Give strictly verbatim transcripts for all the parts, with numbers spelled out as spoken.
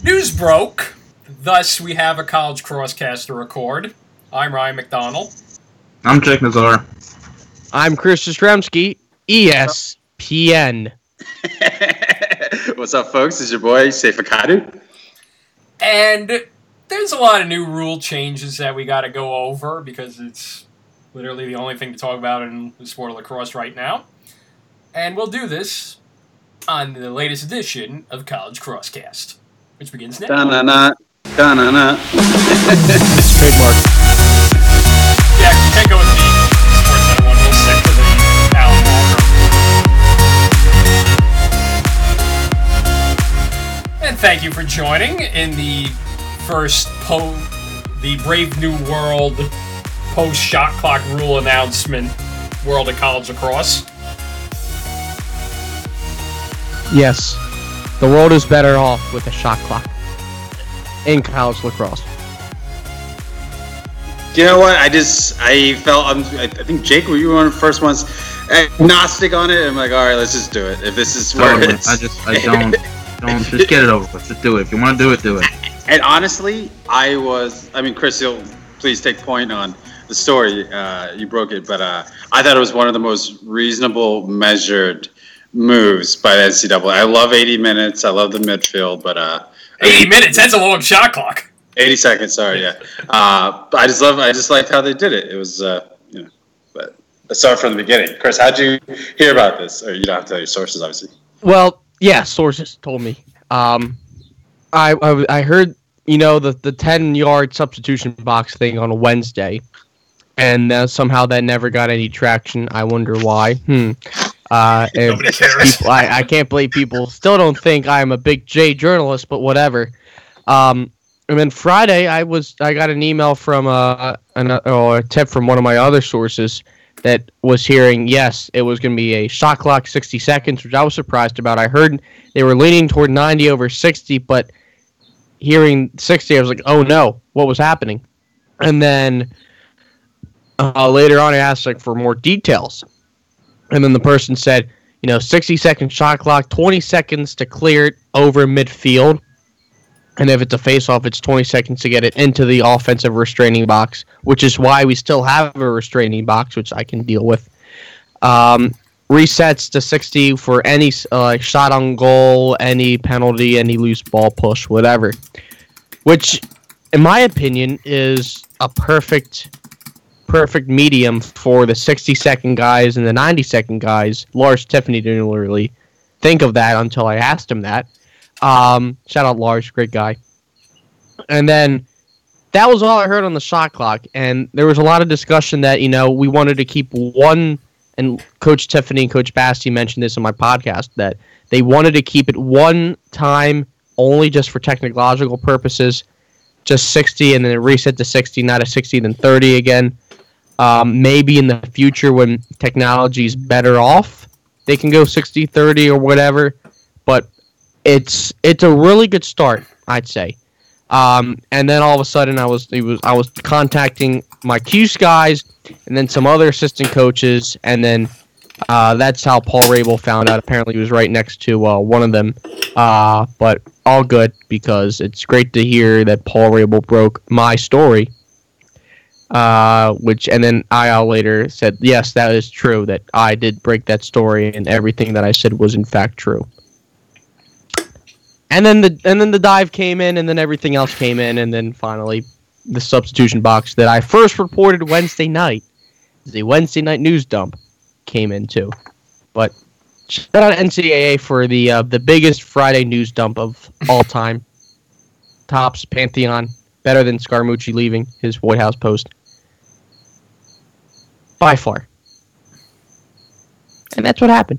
News broke. Thus, we have a College Crosscast to record. I'm Ryan McDonald. I'm Jake Nazar. I'm Chris Jastrzemski, E S P N. What's up, folks? It's your boy, Seif Akadu. And there's a lot of new rule changes that we got to go over because it's literally the only thing to talk about in the sport of lacrosse right now. And we'll do this on the latest edition of College Crosscast, which begins now. Da-na-na, da-na-na. It's trademark. Yeah, you can't go with the Sports Center one. We'll stick to the Alan Walker. And thank you for joining in the first po the Brave New World post shot clock rule announcement world of college lacrosse. Yes, the world is better off with a shot clock in college lacrosse. You know what? I just, I felt, um, I think, Jake, were you one of the first ones agnostic on it? I'm like, all right, let's just do it. If this is where Totally. it's... I just, I don't, don't, just get it over with. Just do it. If you want to do it, do it. And honestly, I was, I mean, Chris, you'll please take point on the story. Uh, you broke it, but uh, I thought it was one of the most reasonable, measured moves by the N C double A. I love eighty minutes. I love the midfield, but... Uh, eighty minutes? That's a long shot clock. eighty seconds, sorry, yeah. Uh, I just love, I just liked how they did it. It was, uh, you know, but let's start from the beginning. Chris, how'd you hear about this? Or you don't have to tell your sources, obviously. Well, yeah, sources told me. Um, I, I I heard, you know, the the ten-yard substitution box thing on a Wednesday, and uh, somehow that never got any traction. I wonder why. Hmm. Uh, Nobody cares. People, I, I can't believe people still don't think I'm a big J journalist, but whatever. Um, and then Friday, I was I got an email from uh, an, or a tip from one of my other sources that was hearing, yes, it was going to be a shot clock sixty seconds, which I was surprised about. I heard they were leaning toward ninety over sixty, but hearing sixty, I was like, oh no, what was happening? And then uh, later on, I asked like for more details. And then the person said, you know, sixty second shot clock, twenty seconds to clear it over midfield. And if it's a face-off, it's twenty seconds to get it into the offensive restraining box, which is why we still have a restraining box, which I can deal with. Um, resets to sixty for any uh, shot on goal, any penalty, any loose ball push, whatever. Which, in my opinion, is a perfect... perfect medium for the sixty second guys and the ninety second guys. Lars Tiffany didn't really think of that until I asked him that. Um, shout out Lars, great guy. And then that was all I heard on the shot clock. And there was a lot of discussion that, you know, we wanted to keep one, and Coach Tiffany and Coach Basti mentioned this on my podcast, that they wanted to keep it one time only just for technological purposes, just sixty, and then it reset to sixty, not a sixty, then thirty again. Um, maybe in the future when technology is better off, they can go sixty thirty or whatever. But it's it's a really good start, I'd say. Um, and then all of a sudden, I was it was I was contacting my Cuse guys, and then some other assistant coaches, and then uh, that's how Paul Rabel found out. Apparently, he was right next to uh, one of them. Uh, but all good, because it's great to hear that Paul Rabel broke my story. Uh, which and then I L later said, yes, that is true, that I did break that story, and everything that I said was in fact true. And then the and then the dive came in, and then everything else came in, and then finally the substitution box that I first reported Wednesday night, the Wednesday night news dump, came in too. But shout out to N C double A for the uh, the biggest Friday news dump of all time. Tops Pantheon. Better than Scaramucci leaving his White House post. By far. And that's what happened.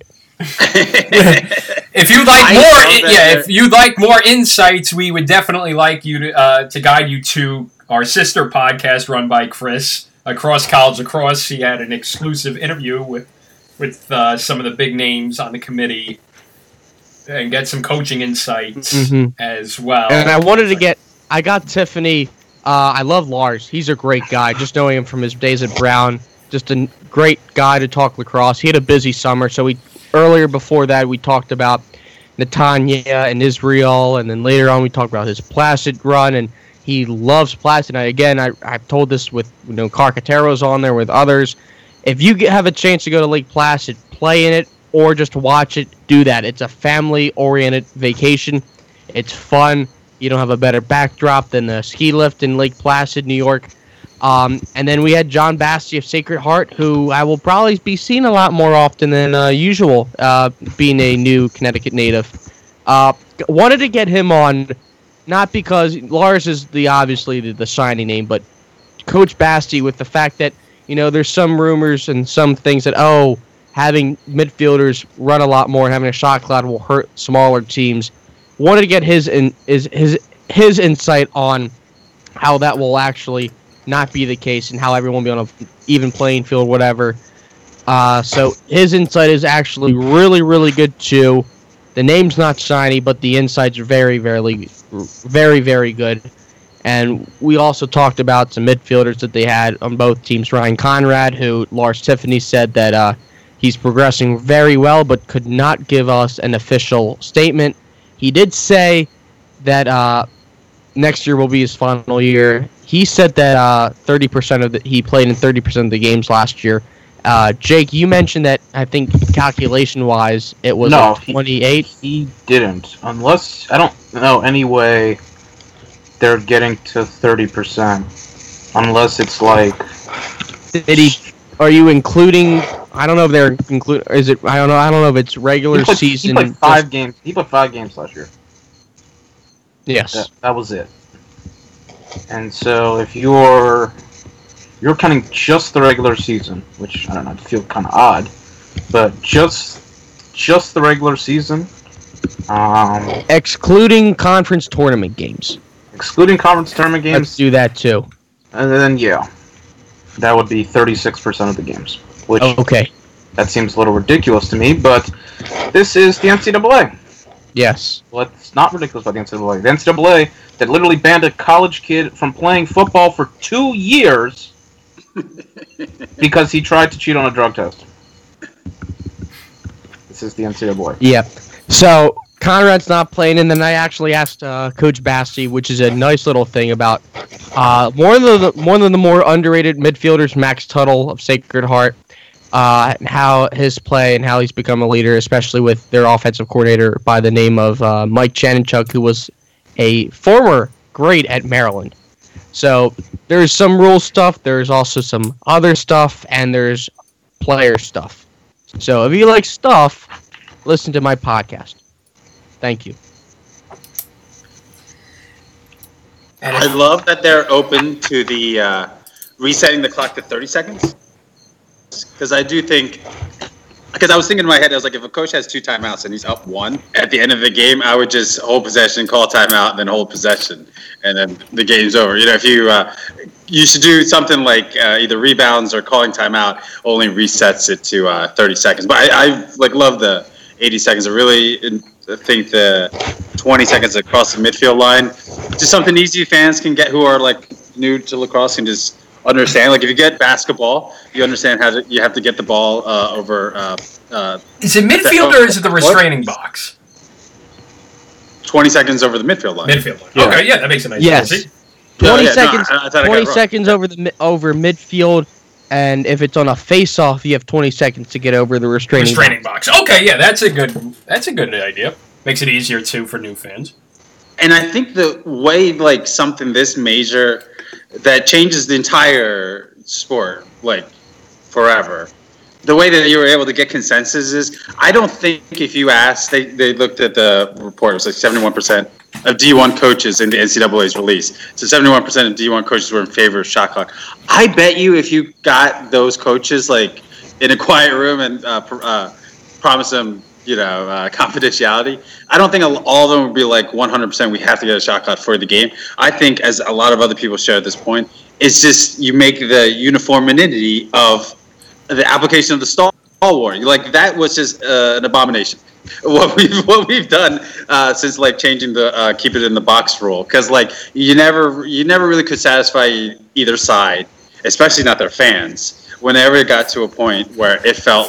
If you'd like more, yeah, if you'd like more insights, we would definitely like you to uh, to guide you to our sister podcast run by Chris, Across College Lacrosse. He had an exclusive interview with with uh, some of the big names on the committee and get some coaching insights mm-hmm. as well. And I wanted to get. I got Tiffany. Uh, I love Lars. He's a great guy. Just knowing him from his days at Brown, just a great guy to talk lacrosse. He had a busy summer, so we earlier before that we talked about Netanya and Israel, and then later on we talk about his Placid run, and he loves Placid. And again, I, I've told this with, you know, Carcatero's on there with others. If you get, have a chance to go to Lake Placid, play in it, or just watch it, do that. It's a family-oriented vacation. It's fun. You don't have a better backdrop than the ski lift in Lake Placid, New York. Um, and then we had John Basti of Sacred Heart, who I will probably be seeing a lot more often than uh, usual, uh, being a new Connecticut native. Uh, wanted to get him on, not because Lars is the obviously the, the shiny name, but Coach Basti, with the fact that, you know, there's some rumors and some things that, oh, having midfielders run a lot more and having a shot cloud will hurt smaller teams. Wanted to get his in, his his his insight on how that will actually not be the case and how everyone will be on an even playing field, whatever. Uh, so his insight is actually really, really good too. The name's not shiny, but the insights are very, very, very, very good. And we also talked about some midfielders that they had on both teams. Ryan Conrad, who Lars Tiffany said that uh, he's progressing very well, but could not give us an official statement. He did say that uh, next year will be his final year. He said that uh, thirty percent of the, he played in thirty percent of the games last year. Uh, Jake, you mentioned that I think calculation-wise it was no, like twenty-eight. He, he didn't, unless I don't know any way they're getting to thirty percent, unless it's like. Did he? Are you including? I don't know if they're include. Is it? I don't know. I don't know if it's regular he played, season. He played five games. He played five games last year. Yes, that, that was it. And so if you're you're counting just the regular season, which I don't know, I feel kind of odd, but just just the regular season, um, excluding conference tournament games. Excluding conference tournament games. Let's do that too. And then yeah, that would be thirty-six percent of the games. Which okay, that seems a little ridiculous to me, but this is the N C double A. Yes. Well, it's not ridiculous about the N C double A. The N C double A that literally banned a college kid from playing football for two years because he tried to cheat on a drug test. This is the N C double A. Yep. So Conrad's not playing, and then I actually asked uh, Coach Basti, which is a nice little thing about uh, one of the one of the more underrated midfielders, Max Tuttle of Sacred Heart. Uh, and how his play and how he's become a leader, especially with their offensive coordinator by the name of uh, Mike Chanenchuk, who was a former great at Maryland. So there's some rule stuff, there's also some other stuff, and there's player stuff. So if you like stuff, listen to my podcast. Thank you. I love that they're open to the uh, resetting the clock to thirty seconds. Because I do think, because I was thinking in my head, I was like, if a coach has two timeouts and he's up one at the end of the game, I would just hold possession, call timeout, and then hold possession, and then the game's over. You know, if you uh, you should do something like uh, either rebounds or calling timeout, only resets it to uh, thirty seconds. But I, I like love the eighty seconds. I really think the twenty seconds across the midfield line, just something easy fans can get who are like new to lacrosse and just understand. Like if you get basketball, you understand how to, you have to get the ball uh, over. Uh, uh, is it midfield or is it the restraining what? box? Twenty seconds over the midfield line. Midfield line. Yeah. Okay, yeah, that makes a nice yes. sense. Twenty yeah, seconds. No, I, I twenty seconds over the over midfield, and if it's on a face-off, you have twenty seconds to get over the restraining, restraining box. box. Okay, yeah, that's a good. That's a good idea. Makes it easier too for new fans. And I think the way like something this major that changes the entire sport, like forever. The way that you were able to get consensus is, I don't think if you asked, they, they looked at the report, it was like seventy-one percent of D one coaches in the N C double A's release. So seventy-one percent of D one coaches were in favor of shot clock. I bet you if you got those coaches like in a quiet room and uh, uh, promised them, you know, uh, confidentiality, I don't think all of them would be like one hundred percent we have to get a shot clock for the game. I think, as a lot of other people share at this point, it's just you make the uniformity of the application of the stall warning. Like that was just uh, an abomination. What we've what we've done uh, since like changing the uh, keep it in the box rule, because like you never you never really could satisfy either side, especially not their fans. Whenever it got to a point where it felt like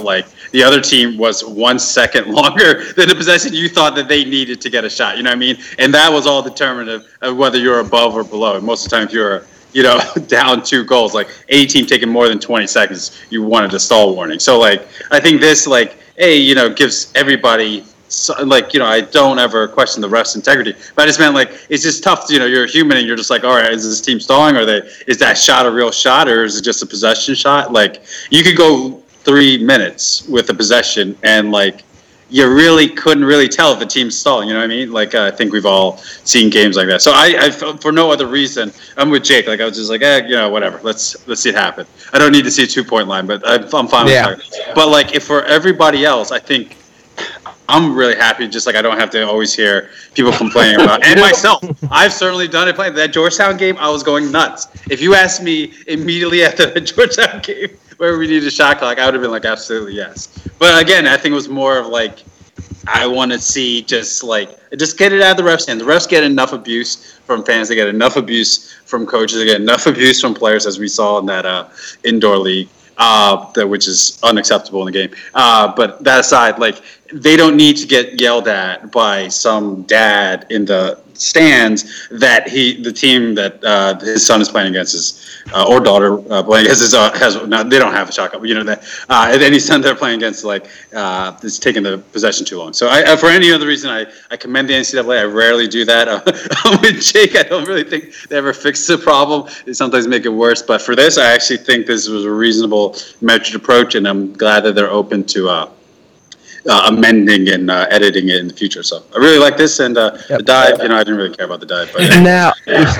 the other team was one second longer than the possession you thought that they needed to get a shot. You know what I mean? And that was all determinative of whether you're above or below. Most of the time, if you're, you know, down two goals, like any team taking more than twenty seconds, you wanted a stall warning. So, like, I think this, like, hey, you know, gives everybody. So, like, you know, I don't ever question the ref's integrity, but I just meant, like, it's just tough. To, you know, you're a human and you're just like, all right, is this team stalling? Or they is that shot a real shot, or is it just a possession shot? Like, you could go three minutes with a possession and, like, you really couldn't really tell if the team's stalling. You know what I mean? Like, uh, I think we've all seen games like that. So I, I, for no other reason, I'm with Jake. Like, I was just like, eh, you know, whatever. Let's let's see it happen. I don't need to see a two point line, but I, I'm fine Yeah. with that. But like, if for everybody else, I think. I'm really happy, just like I don't have to always hear people complaining about. And myself, I've certainly done it. Playing that Georgetown game, I was going nuts. If you asked me immediately after the Georgetown game where we needed a shot clock, I would have been like, absolutely yes. But again, I think it was more of like, I want to see just like, just get it out of the refs' hands. The refs get enough abuse from fans. They get enough abuse from coaches. They get enough abuse from players, as we saw in that uh, indoor league. Uh, that which is unacceptable in the game. Uh, but that aside, like, they don't need to get yelled at by some dad in the stands that he, the team that uh, his son is playing against is, uh, or daughter uh, playing against is, uh, has. No, they don't have a shot clock, but you know that. Uh, and any son they're playing against, like, uh, is taking the possession too long. So, I, uh, for any other reason, I, I commend the N C double A. I rarely do that. Uh, with Jake, I don't really think they ever fix the problem. They sometimes make it worse. But for this, I actually think this was a reasonable, measured approach, and I'm glad that they're open to uh, uh, amending and uh, editing it in the future. So I really like this, and uh, Yep. the dive. You know, I didn't really care about the dive, but Now,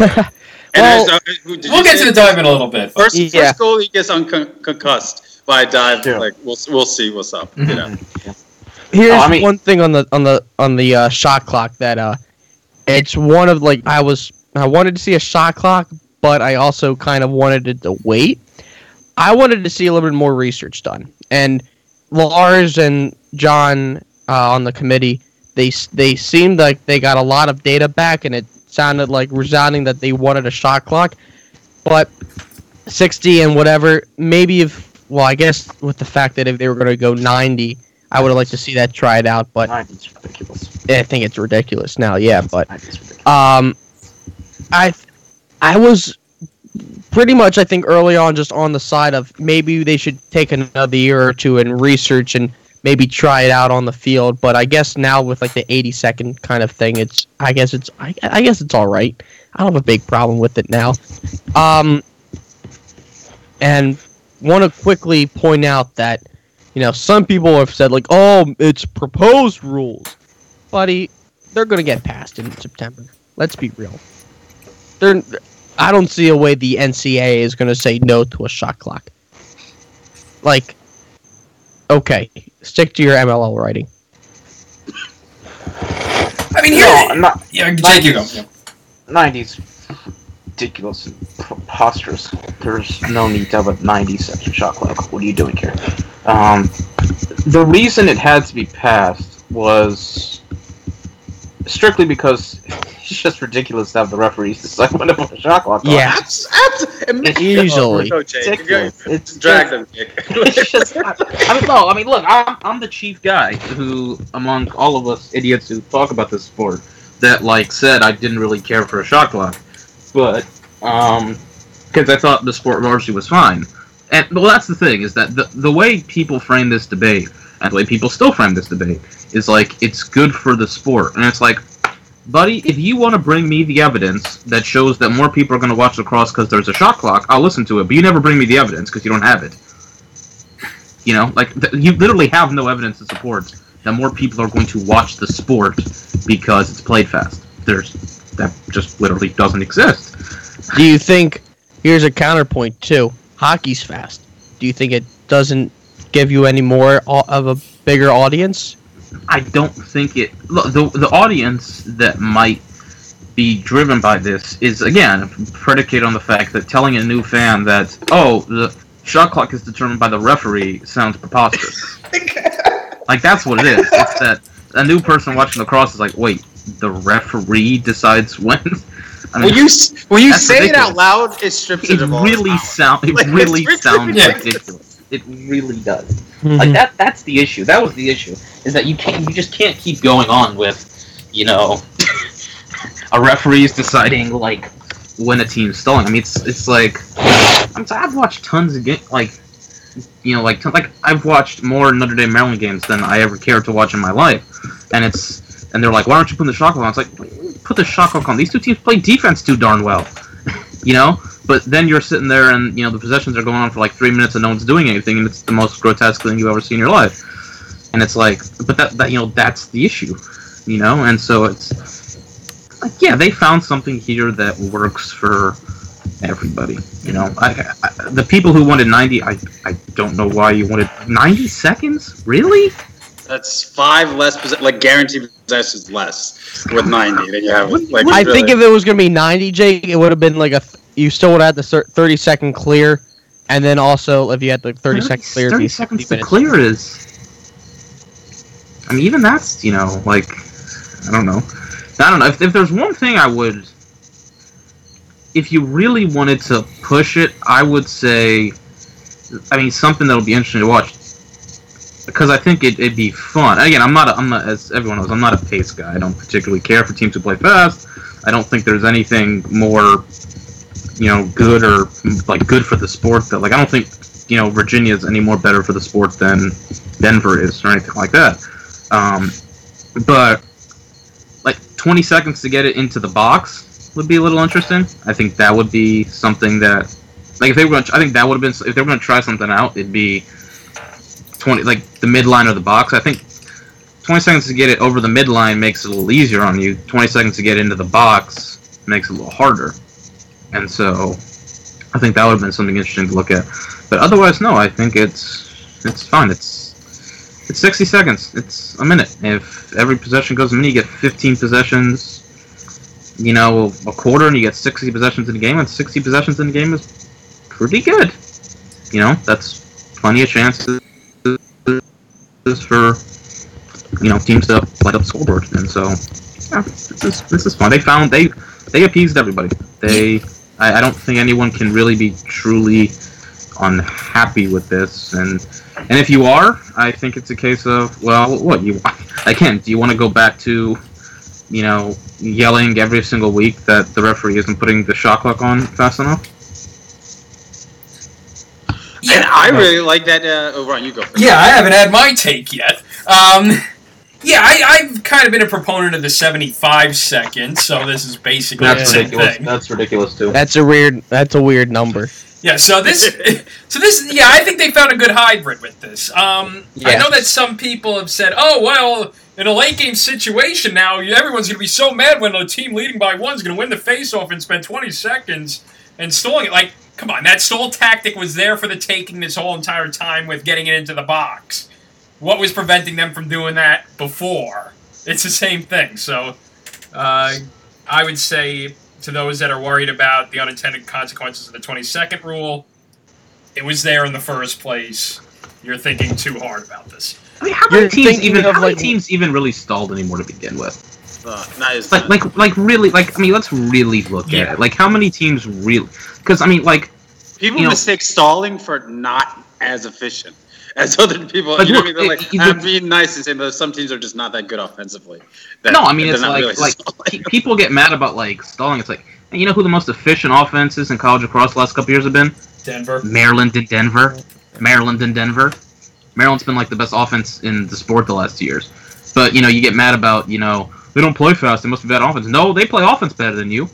and well, there's, uh, who- did you We'll get say to the dive in a little bit. First, Yeah. first goal, he gets unconcussed by a dive. Yeah. Like we'll we'll see what's up. You know, here's Oh, I mean- one thing on the on the on the uh, shot clock that uh, it's one of like I was I wanted to see a shot clock, but I also kind of wanted it to wait. I wanted to see a little bit more research done, and Lars and John uh, on the committee, they they seemed like they got a lot of data back, and it sounded like resounding that they wanted a shot clock, but sixty and whatever, maybe if well, I guess with the fact that if they were going to go ninety, I would have liked to see that tried out, but ninety's ridiculous. I think it's ridiculous now. Yeah, but ninety's ridiculous. um, I I was pretty much I think early on just on the side of maybe they should take another year or two and research and maybe try it out on the field. But I guess now with like the eighty second kind of thing, it's I guess it's I, I guess it's all right. I don't have a big problem with it now. Um, and want to quickly point out that you know some people have said like, oh, it's proposed rules, buddy. They're gonna get passed in September. Let's be real. They're. I don't see a way the N C double A is going to say no to a shot clock. Like, okay, stick to your M L L writing. I mean, here, No, not yeah, Jake, you go. Yeah. ninety's ridiculous and preposterous. There's no need to have a ninety second shot clock. What are you doing here? Um, the reason it had to be passed was strictly because it's just ridiculous to have the referees decide when to put a shot clock on. Yeah. Abs- abs- Easily. Go, Jake. Ridiculous. Go. It's Drag just- them, Jake. It's just, I, I mean, no, I mean, look, I'm, I'm the chief guy who, among all of us idiots who talk about this sport, that, like, said I didn't really care for a shot clock. But, um, because I thought the sport largely was fine. And, well, that's the thing, is that the, the way people frame this debate, and the way people still frame this debate, is like, it's good for the sport. And it's like, buddy, if you want to bring me the evidence that shows that more people are going to watch lacrosse because there's a shot clock, I'll listen to it. But you never bring me the evidence because you don't have it. You know, like, th- you literally have no evidence to support that more people are going to watch the sport because it's played fast. There's that just literally doesn't exist. Do you think, here's a counterpoint too, hockey's fast. Do you think it doesn't give you any more au- of a bigger audience? I don't think it. Look, the the audience that might be driven by this is again predicated on the fact that telling a new fan that oh the shot clock is determined by the referee sounds preposterous. Like that's what it is. It's that a new person watching lacrosse is like, wait, the referee decides when. I When you s- when you That's say it ridiculous. out loud, it strips it it of all really its sound. It Like, it's really ridiculous. sounds Yeah. ridiculous. It really does. Mm-hmm. Like that. That's the issue. That was the issue. Is that you can't. You just can't keep going on with, you know, a referee's deciding like when a team's stalling. I mean, it's it's like I'm t- I've watched tons of games. Like, you know, like t- like I've watched more Notre Dame Maryland games than I ever cared to watch in my life, and it's and they're like, why aren't you putting the shot clock on? It's like, put the shot clock on. These two teams play defense too darn well, you know. But then you're sitting there and, you know, the possessions are going on for like three minutes and no one's doing anything, and it's the most grotesque thing you've ever seen in your life. And it's like, but that, that you know, that's the issue, you know? And so it's like, yeah, they found something here that works for everybody, you know? I, I, the people who wanted ninety, I, I don't know why you wanted ninety seconds? Really? That's five less, possess- like guaranteed possessions less with ninety than you have. Like, I really. think if it was going to be ninety, Jake, it would have been like a... You still would have had the thirty second clear, and then also if you had the thirty second clear, thirty seconds to clear is. I mean, even that's, you know, like, I don't know. I don't know. If, if there's one thing I would, if you really wanted to push it, I would say, I mean, something that'll be interesting to watch, because I think it, it'd be fun. Again, I'm not, a, I'm not, as everyone knows, I'm not a pace guy. I don't particularly care for teams who play fast. I don't think there's anything more, you know, good or like good for the sport that, like, I don't think, you know, Virginia is any more better for the sport than Denver is or anything like that. Um, but like twenty seconds to get it into the box would be a little interesting. I think that would be something that, like, if they were going to, I think that would have been, if they were going to try something out, it'd be twenty, like the midline of the box. I think twenty seconds to get it over the midline makes it a little easier on you. twenty seconds to get into the box makes it a little harder. And so, I think that would have been something interesting to look at. But otherwise, no, I think it's it's fine. It's it's sixty seconds. It's a minute. If every possession goes a minute, you get fifteen possessions, you know, a quarter, and you get sixty possessions in the game, and sixty possessions in the game is pretty good. You know, that's plenty of chances for, you know, teams to light up the scoreboard. And so, yeah, this is, this is fun. They found, they, they appeased everybody. They... I, I don't think anyone can really be truly unhappy with this, and and if you are, I think it's a case of, well, what you again, do you want to go back to, you know, yelling every single week that the referee isn't putting the shot clock on fast enough? Yeah, and I really like that. Uh, oh, Ron, you go first. Yeah, I haven't had my take yet. Um, yeah, I, I've kind of been a proponent of the seventy-five seconds, so this is basically that's the same ridiculous. thing. That's ridiculous too. That's a weird. That's a weird number. Yeah, so this, so this, yeah, I think they found a good hybrid with this. Um, yeah. I know that some people have said, "Oh, well, in a late game situation now, everyone's going to be so mad when a team leading by one is going to win the faceoff and spend twenty seconds and stalling it." Like, come on, that stall tactic was there for the taking this whole entire time with getting it into the box. What was preventing them from doing that before? It's the same thing. So, uh, I would say to those that are worried about the unintended consequences of the twenty-second rule, it was there in the first place. You're thinking too hard about this. I mean, how many teams even? How many teams even really stalled anymore to begin with? Uh, that is like, like, like, really, like. I mean, let's really look yeah. at it. Like, how many teams really? Because I mean, like, people you know, mistake stalling for not as efficient as other people. Like, you know look, what I mean? They're like, it, it, I'm being nice and saying that some teams are just not that good offensively. That, no, I mean, it's like, really like people get mad about like stalling. It's like, you know who the most efficient offenses in college across the last couple years have been? Denver. Maryland and Denver. Maryland and Denver. Maryland's been like the best offense in the sport the last two years. But, you know, you get mad about, you know, they don't play fast, they must be bad offense. No, they play offense better than you.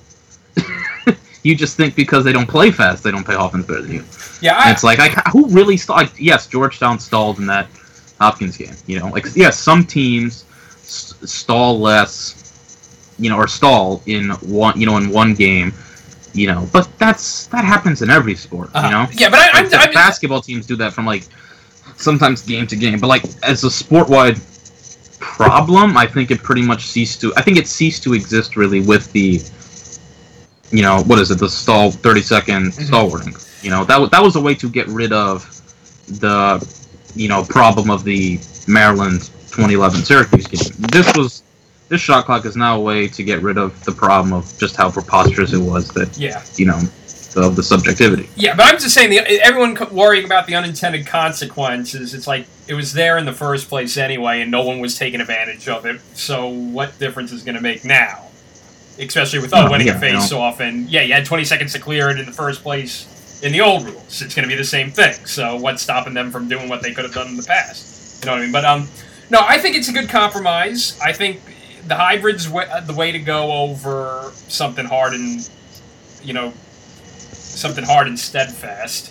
You just think because they don't play fast, they don't play offense better than you. Yeah, I, and it's like, I, who really stalled? Like, yes, Georgetown stalled in that Hopkins game. You know, like, yes, some teams st- stall less, you know, or stall in one, you know, in one game, you know. But that's that happens in every sport, uh, you know. Yeah, but I, like, I'm, I'm basketball teams do that from like sometimes game to game. But like as a sport-wide problem, I think it pretty much ceased to. I think it ceased to exist really with the. You know, what is it, the stall, thirty-second mm-hmm. stall warning. You know, that, w- that was a way to get rid of the, you know, problem of the Maryland twenty eleven Syracuse game. This was, this shot clock is now a way to get rid of the problem of just how preposterous it was that, yeah. you know, of the subjectivity. Yeah, but I'm just saying, the, everyone worrying about the unintended consequences, it's like, it was there in the first place anyway, and no one was taking advantage of it, so what difference is going to make now? Especially with oh, winning yeah, a face-off, and yeah, you had twenty seconds to clear it in the first place in the old rules. It's going to be the same thing, so what's stopping them from doing what they could have done in the past? You know what I mean? But, um, no, I think it's a good compromise. I think the hybrid's w- the way to go over something hard and, you know, something hard and steadfast.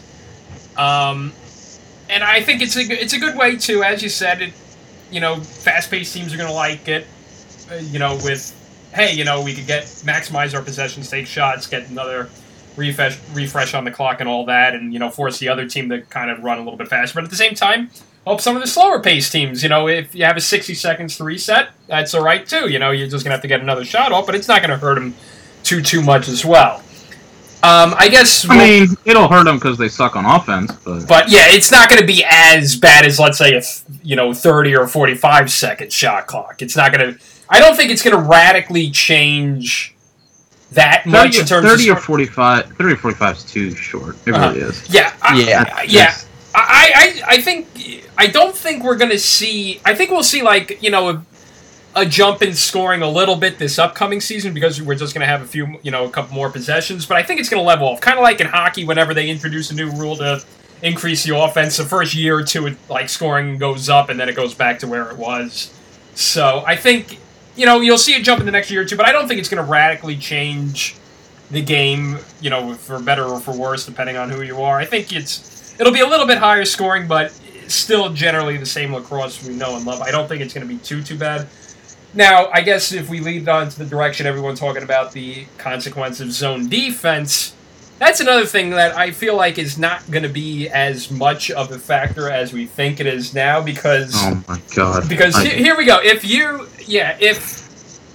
Um, and I think it's a it's a good way to, as you said, it, you know, fast-paced teams are going to like it. Uh, you know, with hey, you know, we could get maximize our possessions, take shots, get another refresh refresh on the clock and all that, and you know, force the other team to kind of run a little bit faster. But at the same time, help some of the slower-paced teams. You know, if you have a sixty seconds to reset, that's all right too. You know, you're just gonna have to get another shot off, but it's not gonna hurt them too too much as well. Um, I guess. I mean, it'll hurt them because they suck on offense, but. But yeah, it's not going to be as bad as, let's say, a you know thirty or forty-five second shot clock. It's not going to. I don't think it's going to radically change that much in terms thirty of or forty-five. Thirty or forty-five is too short. It uh-huh. really is. Yeah, I, yeah, I, yeah. I, I, I think. I don't think we're going to see. I think we'll see like you know. A, a jump in scoring a little bit this upcoming season because we're just going to have a few, you know, a couple more possessions. But I think it's going to level off. Kind of like in hockey whenever they introduce a new rule to increase the offense. The first year or two, it, like, scoring goes up and then it goes back to where it was. So I think, you know, you'll see a jump in the next year or two, but I don't think it's going to radically change the game, you know, for better or for worse, depending on who you are. I think it's it'll be a little bit higher scoring, but still generally the same lacrosse we know and love. I don't think it's going to be too, too bad. Now, I guess if we lead on to the direction everyone's talking about the consequence of zone defense, that's another thing that I feel like is not going to be as much of a factor as we think it is now because... Oh my god. Because I... he, here we go. If you... Yeah, if...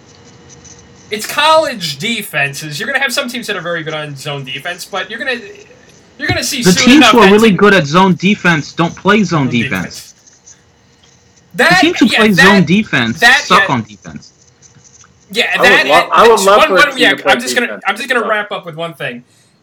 It's college defenses. You're going to have some teams that are very good on zone defense, but you're going to... You're going to see the soon teams enough who are really team, good at zone defense don't play zone, zone defense. defense. That, the teams who yeah, play that, zone defense that, suck yeah. on defense. Yeah, I that. would, lo- I would love one, for one, a team yeah, to play I'm just gonna. defense. I'm just gonna wrap up with one thing.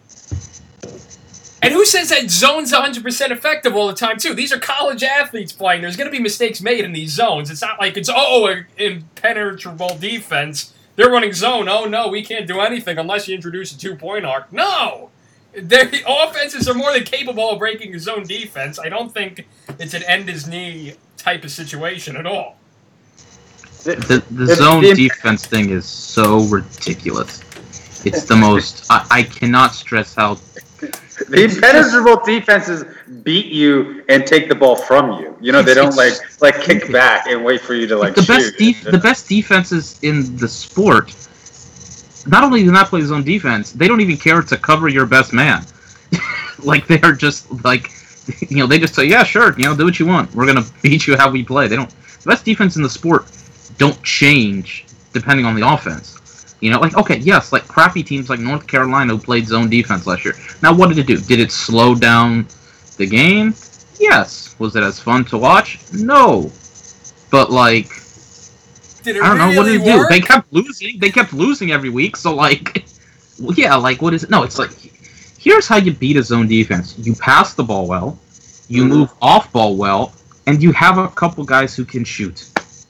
And who says that zone's one hundred percent effective all the time too? These are college athletes playing. There's gonna be mistakes made in these zones. It's not like it's oh, an impenetrable defense. They're running zone. Oh no, we can't do anything unless you introduce a two-point arc. No. Their offenses are more than capable of breaking a zone defense. I don't think it's an end his knee type of situation at all. The, the zone defense thing is so ridiculous. It's the most... I, I cannot stress how... The impenetrable defenses beat you and take the ball from you. You know, they don't like like kick back and wait for you to like the shoot. Best def- the best defenses in the sport... Not only do not play zone defense, they don't even care to cover your best man. Like, they're just, like, you know, they just say, yeah, sure, you know, do what you want. We're going to beat you how we play. They don't, the best defense in the sport don't change depending on the offense. You know, like, okay, yes, like, crappy teams like North Carolina who played zone defense last year. Now, what did it do? Did it slow down the game? Yes. Was it as fun to watch? No. But, like... Did it I don't really know, what did it work? do? They kept losing. They kept losing every week, so, like... Well, yeah, like, what is it? No, it's like... Here's how you beat a zone defense. You pass the ball well, you mm-hmm. move off ball well, and you have a couple guys who can shoot.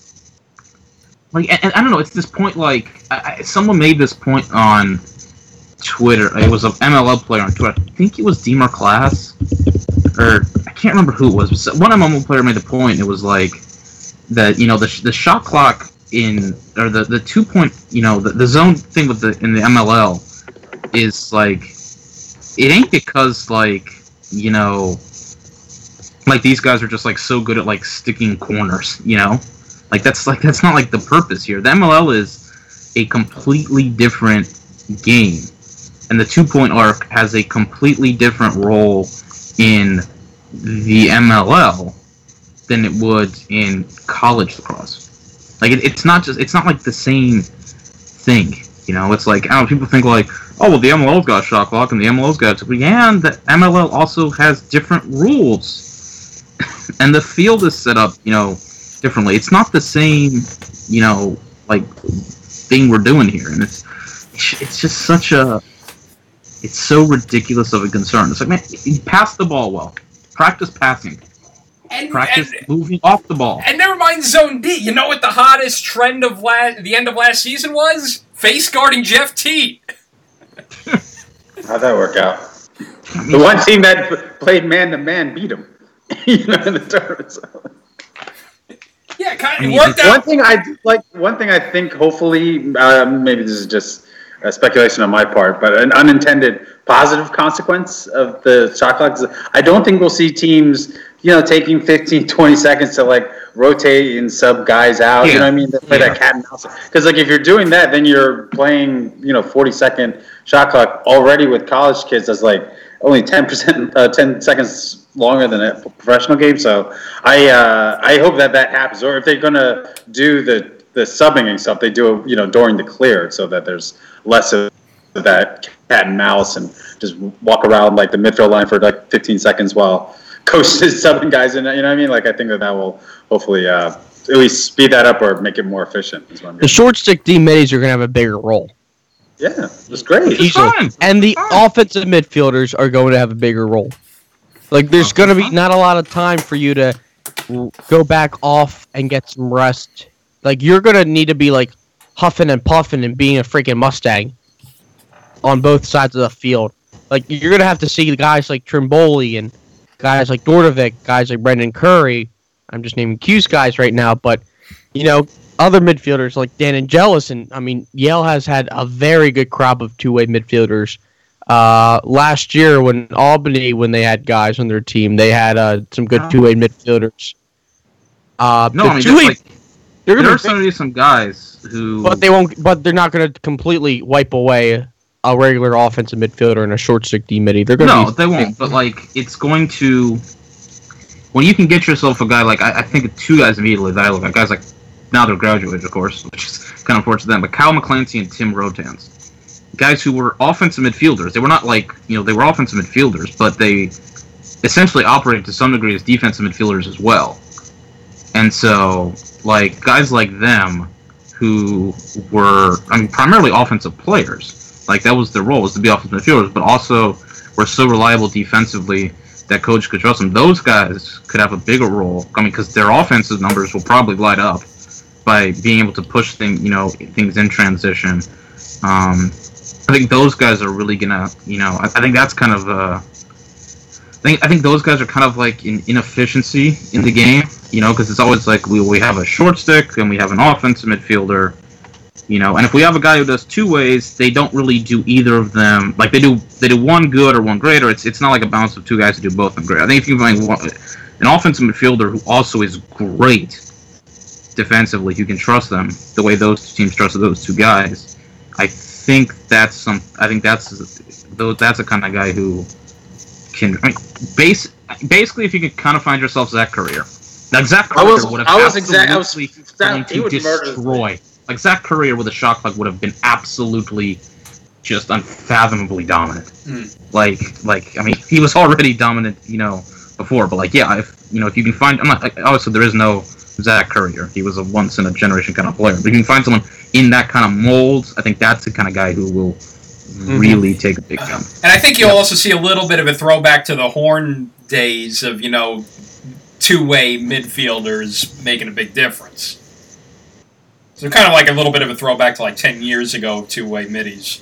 Like, and, and I don't know, it's this point, like... I, I, someone made this point on Twitter. It was an M L L player on Twitter. I think it was Deemer Class. Or, I can't remember who it was. But one M L L player made the point. It was like... That, you know, the the shot clock in... Or the, the two-point... You know, the, the zone thing with the in the M L L is, like... It ain't because, like, you know... Like, these guys are just, like, so good at, like, sticking corners, you know? Like, that's, like, that's not, like, the purpose here. The M L L is a completely different game. And the two-point arc has a completely different role in the M L L than it would in college lacrosse. Like, it, it's not just, it's not, like, the same thing, you know? It's like, I don't know, people think, like, oh, well, the M L L's got a shot clock, and the M L L's got... Yeah, and the M L L also has different rules. And the field is set up, you know, differently. It's not the same, you know, like, thing we're doing here. And it's it's just such a... it's so ridiculous of a concern. It's like, man, you pass the ball well. Practice passing. And, Practice and, moving off the ball. And never mind Zone D. You know what the hottest trend of la- the end of last season was? Face guarding Jeff T. How'd that work out? The one team that played man-to-man beat him. You know, in the tournament. So. Yeah, kind of, I mean, it worked One out. thing I like. One thing I think, hopefully, uh, maybe this is just a speculation on my part, but an unintended positive consequence of the shot clock is I don't think we'll see teams, you know, taking fifteen, twenty seconds to like rotate and sub guys out. Yeah. You know what I mean? They play Yeah. that cat and mouse. Because like if you're doing that, then you're playing, you know, forty second shot clock already with college kids. That's like only ten percent, uh, ten seconds longer than a professional game. So I uh, I hope that that happens. Or if they're gonna do the the subbing and stuff, they do it, you know, during the clear, so that there's less of that cat and mouse and just walk around like the midfield line for like fifteen seconds while coach is subbing guys in. You know what I mean? Like I think that that will hopefully uh, at least speed that up or make it more efficient. Is what I'm The getting. short stick D middies are going to have a bigger role. Yeah, it's great. Easily. fine. And the Fine. offensive midfielders are going to have a bigger role. Like, there's going to be not a lot of time for you to go back off and get some rest. Like, you're going to need to be, like, huffing and puffing and being a freaking Mustang on both sides of the field. Like, you're going to have to see guys like Trimboli and guys like Dordovic, guys like Brendan Curry. I'm just naming Q's guys right now, but, you know, other midfielders like Dan Angelis, and I mean, Yale has had a very good crop of two-way midfielders. Uh, last year, when Albany, when they had guys on their team, they had uh, some good Oh. two-way midfielders. Uh, No, the I mean, two-way- just like, they're there gonna are some, be some guys who. but they won't. But they're not going to completely wipe away a regular offensive midfielder and a short stick D midi. They're going to No, they won't. But like, it's going to. When you can get yourself a guy like I, I think of two guys immediately that I look at, guys like now they're graduated, of course, which is kind of unfortunate to them. But Kyle McClancy and Tim Rotans, guys who were offensive midfielders. They were not like you know they were offensive midfielders, but they essentially operated to some degree as defensive midfielders as well. And so, like guys like them, who were I mean primarily offensive players, like that was their role was to be offensive midfielders, but also were so reliable defensively that coach could trust them. Those guys could have a bigger role. I mean, because their offensive numbers will probably light up by being able to push things, you know, things in transition. Um, I think those guys are really gonna, you know, I, I think that's kind of, uh, I think I think those guys are kind of like an inefficiency in the game, you know, because it's always like we we have a short stick and we have an offensive midfielder. You know, and if we have a guy who does two ways, they don't really do either of them. Like they do, they do one good or one great, or it's it's not like a balance of two guys who do both of them great. I think if you find one, an offensive midfielder who also is great defensively, you can trust them the way those two teams trusted those two guys. I think that's some. I think that's that's a kind of guy who can I mean, base basically if you can kind of find yourself Zach Currier. Now Zach I Currier was- would have I was exact- I was- absolutely Zach- going he to would murder this destroy. Like Zach Currier with a shot clock would have been absolutely just unfathomably dominant. Mm. Like, like I mean, he was already dominant, you know, before. But like, yeah, if you know, if you can find, I'm not like, obviously there is no Zach Currier. He was a once in a generation kind of player. But if you can find someone in that kind of mold, I think that's the kind of guy who will Mm-hmm. really take a big jump. And I think you'll also see a little bit of a throwback to the Horn days of, you know, two-way midfielders making a big difference. So kind of like a little bit of a throwback to like ten years ago of two-way middies.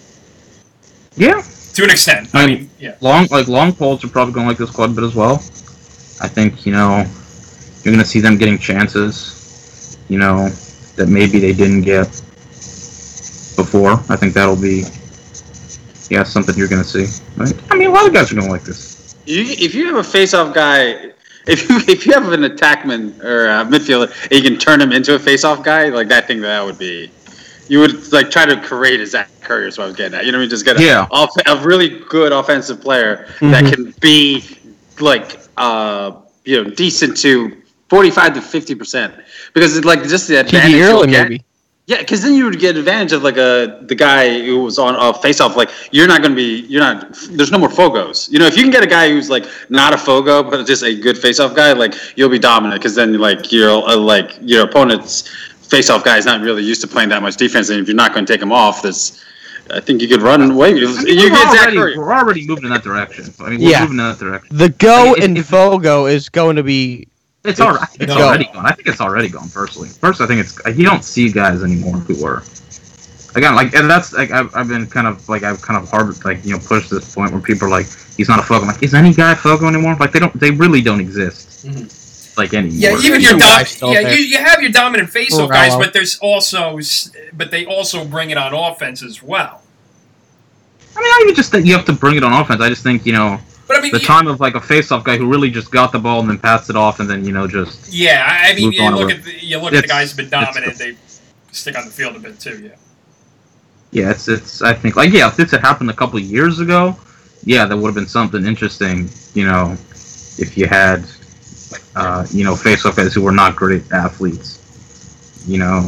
Yeah, To an extent. I mean, yeah. long like long poles are probably going to like this quite a bit as well. I think you know you're going to see them getting chances, you know, that maybe they didn't get before. I think that'll be yeah something you're going to see. Right? I mean, a lot of guys are going to like this. You, if you have a face-off guy, if you if you have an attackman or a midfielder, and you can turn him into a face-off guy, like that thing that would be, you would like try to create a Zach Currier. Is what I was getting at. You know, what I mean, just get a, Yeah. off, a really good offensive player Mhm. that can be like uh you know decent to forty-five to fifty percent because it's like just the T advantage D you'll Early, get. maybe. Yeah, because then you would get advantage of like a the guy who was on a face-off. Like you're not going to be, you're not. There's no more Fogos. You know, if you can get a guy who's like not a Fogo but just a good face-off guy, like you'll be dominant. Because then like your uh, like your opponent's face-off guy is not really used to playing that much defense, and if you're not going to take him off, this I think you could run away. You, I mean, you we're, get Zach already, Curry. we're already moving in that direction. I mean, we're Yeah. moving in that direction. The go Like, if- and if- Fogo is going to be. It's already, I think it's No. already gone. I think it's already gone. Personally, first, I think it's you don't see guys anymore who are again like, and that's like I've, I've been kind of like I've kind of hard like you know pushed this point where people are like he's not a Fogo. I'm like, is any guy a Fogo anymore? Like they don't, they really don't exist Mhm. like anymore. Yeah, even your Some dom- guys still yeah, there. you, you have your dominant faceoff Morello. guys, but there's also s- but they also bring it on offense as well. I mean, I even just think you have to bring it on offense. I just think you know But I mean, the you- time of like a face-off guy who really just got the ball and then passed it off and then you know just yeah, I I mean, Moved you on look over. at the, you look at the It's- guys who've been it's- dominant, they stick on the field a bit too. Yeah. yeah, it's it's I think like yeah, if this had happened a couple of years ago, yeah, that would have been something interesting. You know, if you had uh, you know face-off guys who were not great athletes, you know,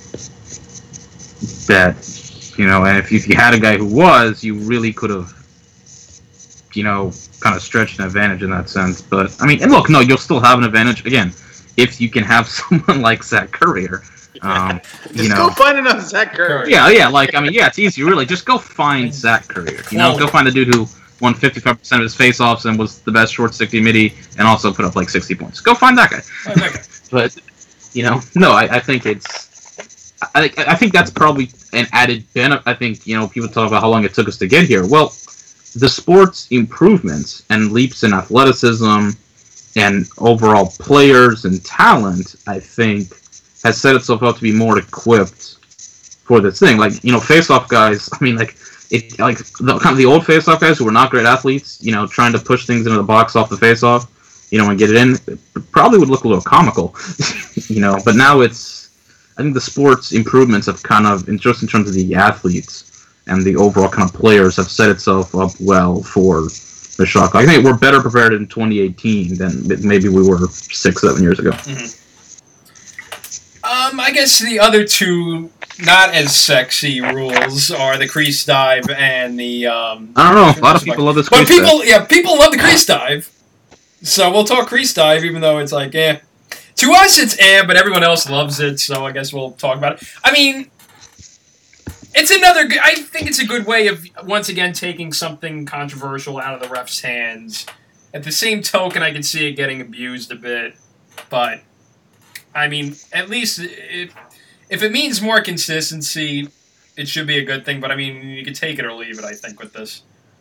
that you know, and if you, if you had a guy who was, you really could have, you know, kind of stretched an advantage in that sense. But I mean, and look, no, you'll still have an advantage again if you can have someone like Zach Currier. Um, Just you know, go find another Zach Curry. yeah, yeah, like I mean, yeah, it's easy, really. Just go find Zach Currier. You know, Well- go find the dude who won fifty-five percent of his face-offs and was the best short sticky midi, and also put up like sixty points. Go find that guy. Okay. But you know, no, I, I think it's, I think I think that's probably an added benefit. I think you know people talk about how long it took us to get here. Well, the sport's improvements and leaps in athleticism and overall players and talent, I think, has set itself up to be more equipped for this thing. Like, you know, face-off guys, I mean, like, it, like the kind of the old face-off guys who were not great athletes, you know, trying to push things into the box off the face-off, you know, and get it in, it probably would look a little comical, you know. But now it's, I think the sport's improvements have kind of, just in terms of the athletes and the overall kind of players, have set itself up well for the shock. I think we're better prepared in twenty eighteen than maybe we were six, seven years ago. Mm-hmm. Um, I guess the other two not as sexy rules are the crease dive and the um. I don't know. A lot of people love this. But crease people, yeah, people love the crease dive. So we'll talk crease dive, even though it's like, eh. To us, it's eh, but everyone else loves it. So I guess we'll talk about it. I mean, it's another. g- I think it's a good way of once again taking something controversial out of the ref's hands. At the same token, I can see it getting abused a bit, but I mean, at least if if it means more consistency, it should be a good thing. But I mean, you can take it or leave it. I think with this.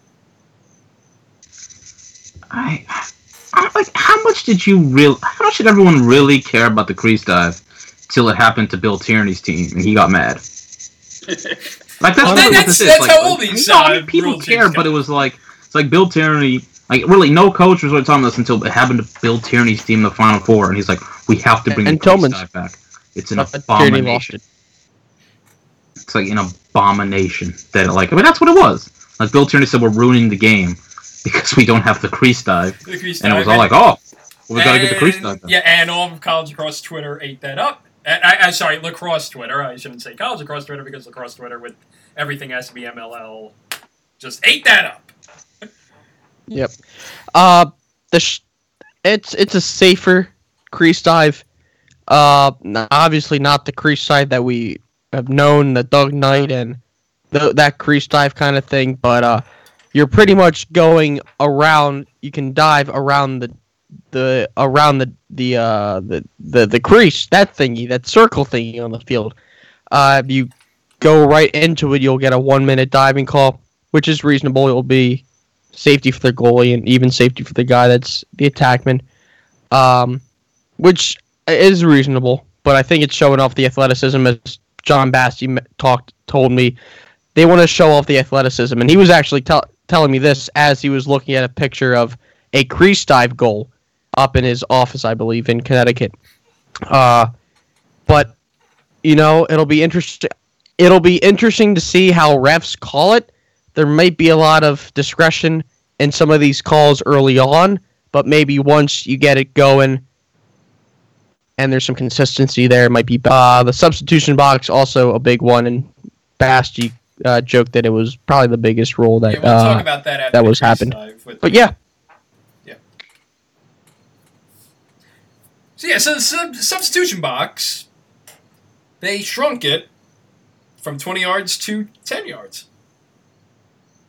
I, I like. How much did you real? How much did everyone really care about the crease dive till it happened to Bill Tierney's team and he got mad? Like that's, Well, really what that's- this is. that's Like, how all like, these, no, I mean, uh, people rule care, changes but go. it was like it's like Bill Tierney. Like really, no coach was really talking about this until it happened to Bill Tierney's team in the Final Four, and he's like, "We have to bring And the crease Tillman's. dive back. It's an But Tierney lost abomination. it. It's like an abomination that like. I mean, that's what it was. Like Bill Tierney said, we're ruining the game because we don't have the crease dive, The crease and it was dive. all like, "Oh, well, we got to get the crease And- dive." Then. Yeah, and all of college across Twitter ate that up. I, I, I sorry, lacrosse Twitter. I shouldn't say college across Twitter because lacrosse Twitter with everything has to be M L L just ate that up. Yep. Uh, the sh- it's it's a safer crease dive. Uh, n- obviously not the crease dive that we have known, the Doug Knight and the, that crease dive kind of thing. But uh, you're pretty much going around. You can dive around the the around the the uh the the, the crease, that thingy, that circle thingy on the field. Uh, if you go right into it, you'll get a one minute diving call, which is reasonable. It'll be safety for the goalie and even safety for the guy that's the attackman, um, which is reasonable. But I think it's showing off the athleticism, as John Basti m- talked told me. They want to show off the athleticism, and he was actually tell telling me this as he was looking at a picture of a crease dive goal up in his office, I believe, in Connecticut. Uh, but you know, it'll be interesting. It'll be interesting to see how refs call it. There might be a lot of discretion in some of these calls early on, but maybe once you get it going and there's some consistency there, it might be uh, the substitution box, also a big one. And Basti uh, joked that it was probably the biggest rule that Yeah, we'll talk uh, about that after that the was crease happened. dive with- But yeah, So yeah, so the sub- substitution box, they shrunk it from twenty yards to ten yards.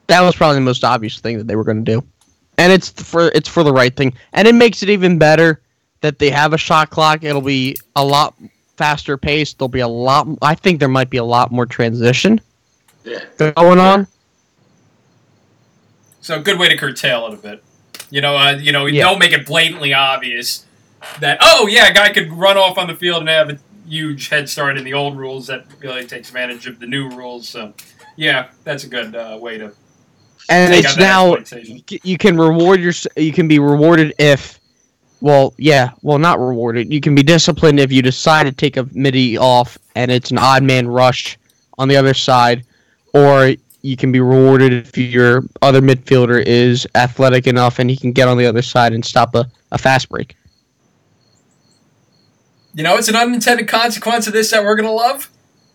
that was probably the most obvious thing that they were going to do, and it's for it's for the right thing, and it makes it even better that they have a shot clock. It'll be a lot faster paced. There'll be a lot. I think there might be a lot more transition Yeah. going on. So a good way to curtail it a bit. You know, uh, you know, Yeah. don't make it blatantly obvious that, oh, yeah, a guy could run off on the field and have a huge head start in the old rules that really takes advantage of the new rules. So, yeah, that's a good uh, way to And take it's out that now exploitation. you can reward your you can be rewarded if, well, yeah, well, not rewarded. You can be disciplined if you decide to take a midi off and it's an odd man rush on the other side, or you can be rewarded if your other midfielder is athletic enough and he can get on the other side and stop a, a fast break. You know, it's an unintended consequence of this that we're going to love.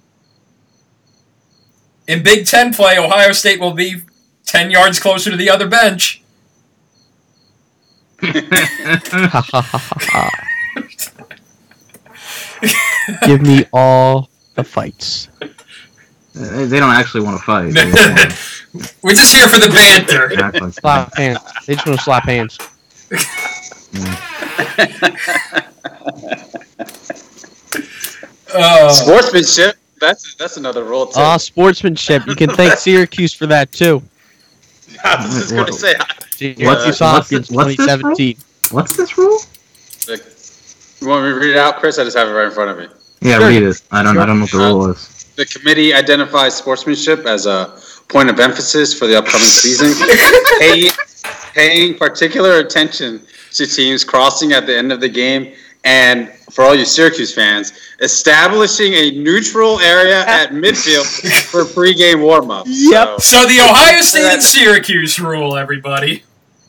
In Big Ten play, Ohio State will be ten yards closer to the other bench. Ha ha ha ha ha. Give me all the fights. Uh, They don't actually want to fight. They just wanna We're just here for the banter. act like Slap hands. They just want to slap hands. Oh. Sportsmanship. That's that's another rule too. Ah, sportsmanship. You can thank Syracuse for that too. I was just gonna say. Syracuse what's Hopkins, this- what's twenty this seventeen. What's this rule? The, you want me to read it out, Chris? I just have it right in front of me. Yeah, Sure. read it. I don't. I don't know what the rule is. The committee identifies sportsmanship as a point of emphasis for the upcoming season, pay, paying particular attention to teams crossing at the end of the game, and for all you Syracuse fans, establishing a neutral area at midfield for pregame warm-up. Yep. So the Ohio State and Syracuse rule, everybody.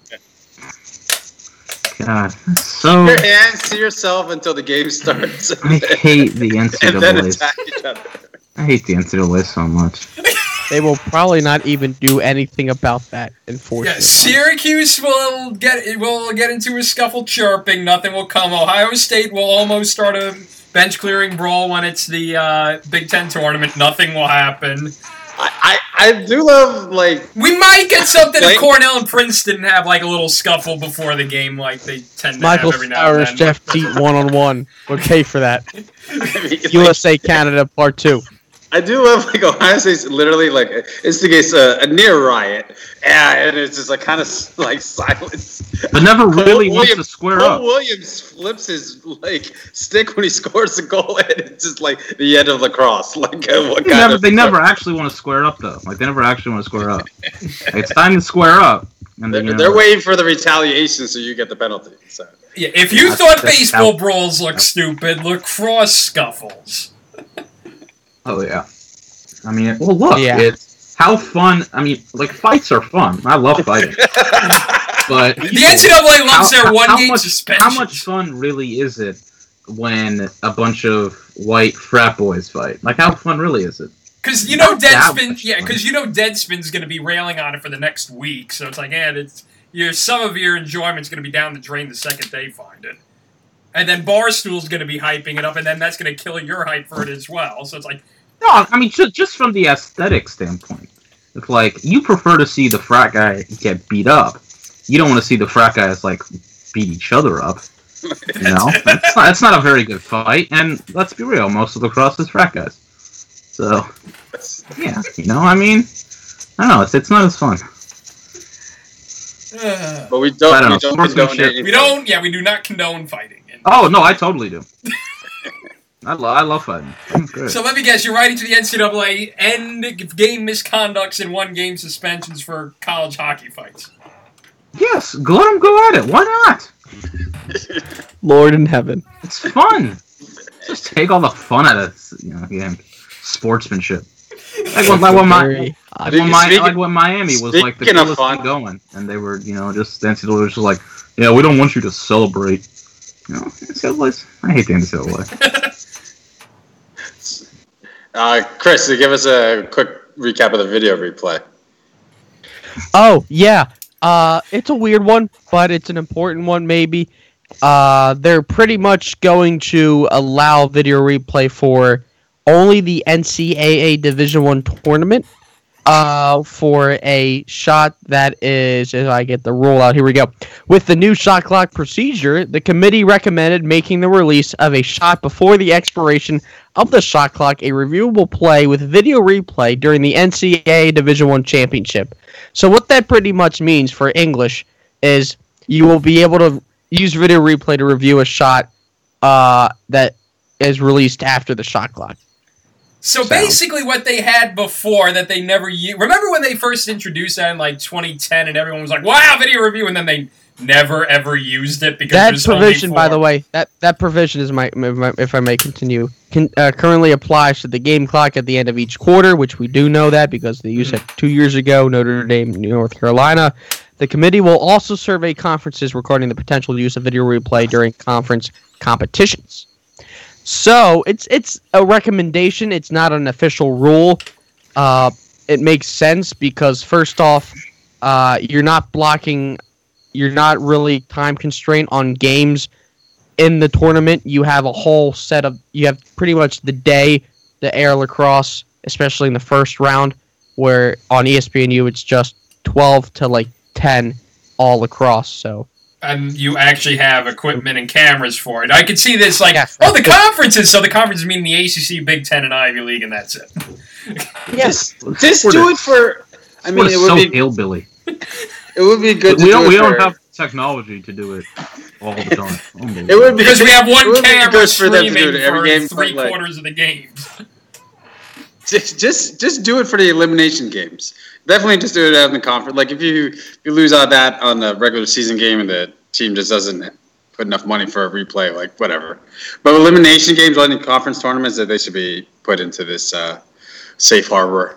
God, so Your hands to yourself until the game starts. I hate the and then N C double A. attack each other. I hate the N C double A so much. They will probably not even do anything about that. Enforcement. Yeah, Syracuse will get will get into a scuffle chirping. Nothing will come. Ohio State will almost start a bench clearing brawl when it's the uh, Big Ten tournament. Nothing will happen. I, I, I do love, like, We might get something Like- if Cornell and Princeton have like a little scuffle before the game, like they tend to Michael have every now and Stowers, then. Jeff Teat, one on one. Would pay for that. I mean, like, U S A Canada Part Two. I do love, like, Ohio State's literally, like, instigates a, a near riot, and, and it's just, like, kind of, like, silence. But never really Cole wants to Williams- square Cole up. Williams flips his, like, stick when he scores a goal, and it's just, like, the end of lacrosse. Like, uh, what They kind never, of... they never actually want to square up, though. Like, they never actually want to square up. Like, it's time to square up. And They're, then, you know, they're waiting for the retaliation so you get the penalty, so... Yeah, if you That's- thought that's baseball how- brawls look stupid, lacrosse scuffles. Oh, yeah. I mean, well, look, Yeah. it's how fun. I mean, like, fights are fun. I love fighting. But The N C double A loves how, their one how game much, suspension. How much fun really is it when a bunch of white frat boys fight? Like, how fun really is it? Because you know Not that Deadspin, much yeah, fun. because you know Deadspin's going to be railing on it for the next week, so it's like, yeah, it's your some of your enjoyment's going to be down the drain the second they find it, and then Barstool's going to be hyping it up, and then that's going to kill your hype for it as well. So it's like, No, I mean, just, just from the aesthetic standpoint. It's like, you prefer to see the frat guy get beat up. You don't want to see the frat guys, like, beat each other up. You know? That's not, that's not a very good fight, and let's be real, most of the cross is frat guys. So, yeah, you know, I mean, I don't know, it's, it's not as fun. uh, But we I don't, don't know, we don't condone sportsmanship- anything. we don't, yeah, we do not condone fighting. And Oh, no, I totally do. I, lo- I love fighting. It's great. so let me guess, you're writing to the N C double A end game misconducts and one game suspensions for college hockey fights. Yes, go let them go at it. Why not? Lord in heaven. It's fun. Just take all the fun out of, you know, yeah, sportsmanship. Like when, like when, my, Very like when, my, Speaking- like when Miami was like the speaking of coolest fun- thing going, and they were, you know, just the N C double A was just like, yeah, we don't want you to celebrate. You know, N C double A's, I hate the N C double A. Uh, Chris, give us a quick recap of the video replay. Oh, yeah. Uh, it's a weird one, but it's an important one, maybe. Uh, they're pretty much going to allow video replay for only the N C double A Division One tournament, uh, for a shot that is, as I get the rule out, here we go. With the new shot clock procedure, the committee recommended making the release of a shot before the expiration of the shot clock a reviewable play with video replay during the N C double A Division One Championship. So what that pretty much means for English is you will be able to use video replay to review a shot uh, that is released after the shot clock. So basically what they had before that they never used... Remember when they first introduced that in like twenty ten and everyone was like, wow, video review, and then they never ever used it because that there's provision, only by the way, that, that provision is my, if I may continue, can, uh, currently applies to the game clock at the end of each quarter, which we do know that because they used it two years ago, Notre Dame, North Carolina. The committee will also survey conferences regarding the potential use of video replay during conference competitions. So it's it's a recommendation. It's not an official rule. Uh, it makes sense because first off, uh, you're not blocking. You're not really time constraint on games in the tournament. You have a whole set of. You have pretty much the day to air lacrosse, especially in the first round, where on E S P N U it's just twelve to like ten all lacrosse. So. And you actually have equipment and cameras for it. I could see this like, Yes. oh, the conferences. So the conferences mean the A C C, Big Ten, and Ivy League, and that's it. Yes. Just Sort do of- it for. I mean, What it a would be hillbilly. it would be good to We do don't. it We for, don't have technology to do it all the time. It would be Because we have it one would be camera good for them to do streaming it every for game, three but, like, quarters of the games. Just, just, just do it for the elimination games. Definitely, just do it out in the conference. Like if you if you lose on that on the regular season game and the team just doesn't put enough money for a replay, like whatever. But elimination games, like in conference tournaments, that they should be put into this uh, safe harbor.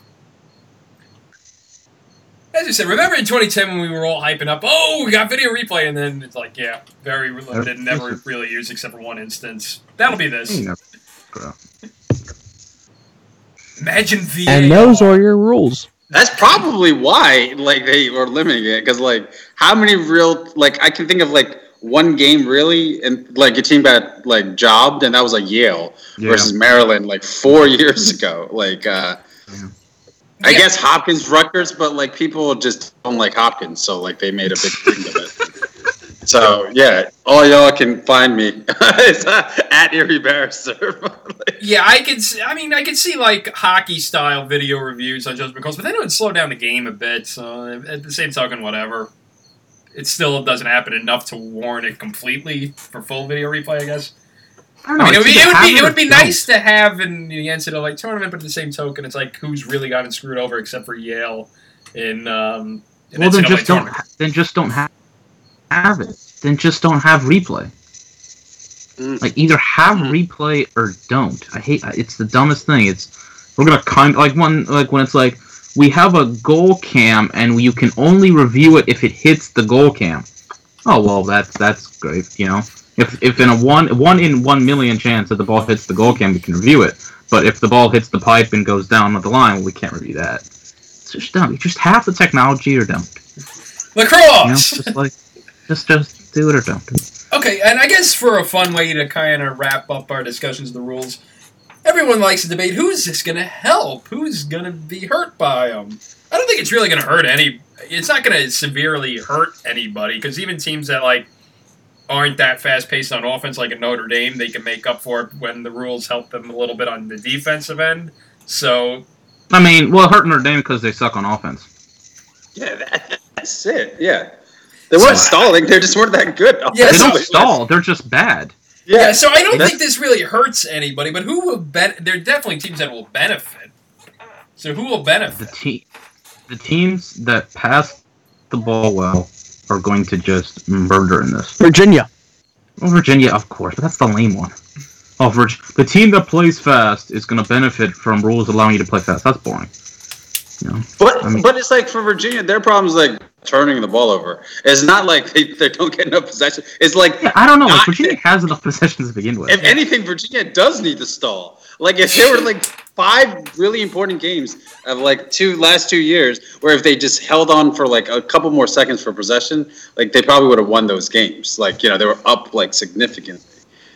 As I said, remember in twenty ten when we were all hyping up, oh, we got video replay, and then it's like, yeah, very limited, never really used except for one instance. That'll be this. You know, Imagine V A R. And those are your rules. That's probably why, like, they were limiting it. Because, like, how many real, like, I can think of, like, one game, really, and, like, your team got, like, jobbed, and that was, like, Yale Yeah. versus Maryland, like, four years ago. Like, uh, Yeah. I Yeah. guess Hopkins, Rutgers, but, like, people just don't like Hopkins, so, like, they made a big thing of it. So, yeah, all y'all can find me. It's uh, at Erie Barrister. Yeah, I could. See, I mean, I could see like hockey-style video reviews on just because, but then it would slow down the game a bit. So at the same token, whatever. It still doesn't happen enough to warrant it completely for full video replay, I guess. I don't know. I mean, it would be it's it would either be, have it would be or don't. nice to have in the N C double A tournament, but at the same token, it's like who's really gotten screwed over except for Yale in. Um, in Well, then N C double A just don't. tournament. ha- Then just don't have have it. Then just don't have replay. Mm. Like either have replay or don't. I hate. It's the dumbest thing. It's we're gonna kind like one like when it's like we have a goal cam and you can only review it if it hits the goal cam. Oh well, that's that's great. You know, if if in a one one in one million chance that the ball hits the goal cam, we can review it. But if the ball hits the pipe and goes down the line, well, we can't review that. It's just dumb. You just have the technology or don't. You know, Lacrosse. just like just just do it or don't. Okay, and I guess for a fun way to kind of wrap up our discussions of the rules, everyone likes to debate who's this going to help, who's going to be hurt by them. I don't think it's really going to hurt any. It's not going to severely hurt anybody because even teams that like aren't that fast paced on offense, like a Notre Dame, they can make up for it when the rules help them a little bit on the defensive end. So I mean, well, hurt Notre Dame because they suck on offense. Yeah, that, that's it. Yeah. They weren't So- stalling. They just weren't that good. Yeah, They so- don't stall. They're just bad. yeah, Yeah. so I don't That's- think this really hurts anybody. But who will ben- There are definitely teams that will benefit. So who will The benefit? te- the teams that pass the ball well are going to just murder in this. Virginia. Well, Virginia, of course, but that's the lame one. Oh, Virg- the team that plays fast is going to benefit from rules allowing you to play fast. That's boring. You know? But I mean- but it's like for Virginia, their problem is like turning the ball over. It's not like they, they don't get enough possession. It's like Yeah, I don't know. Like, not- Virginia has enough possessions to begin with. if anything, Virginia does need to stall. Like if there were like five really important games of like two last two years, where if they just held on for like a couple more seconds for possession, like they probably would have won those games. Like you know they were up like significantly.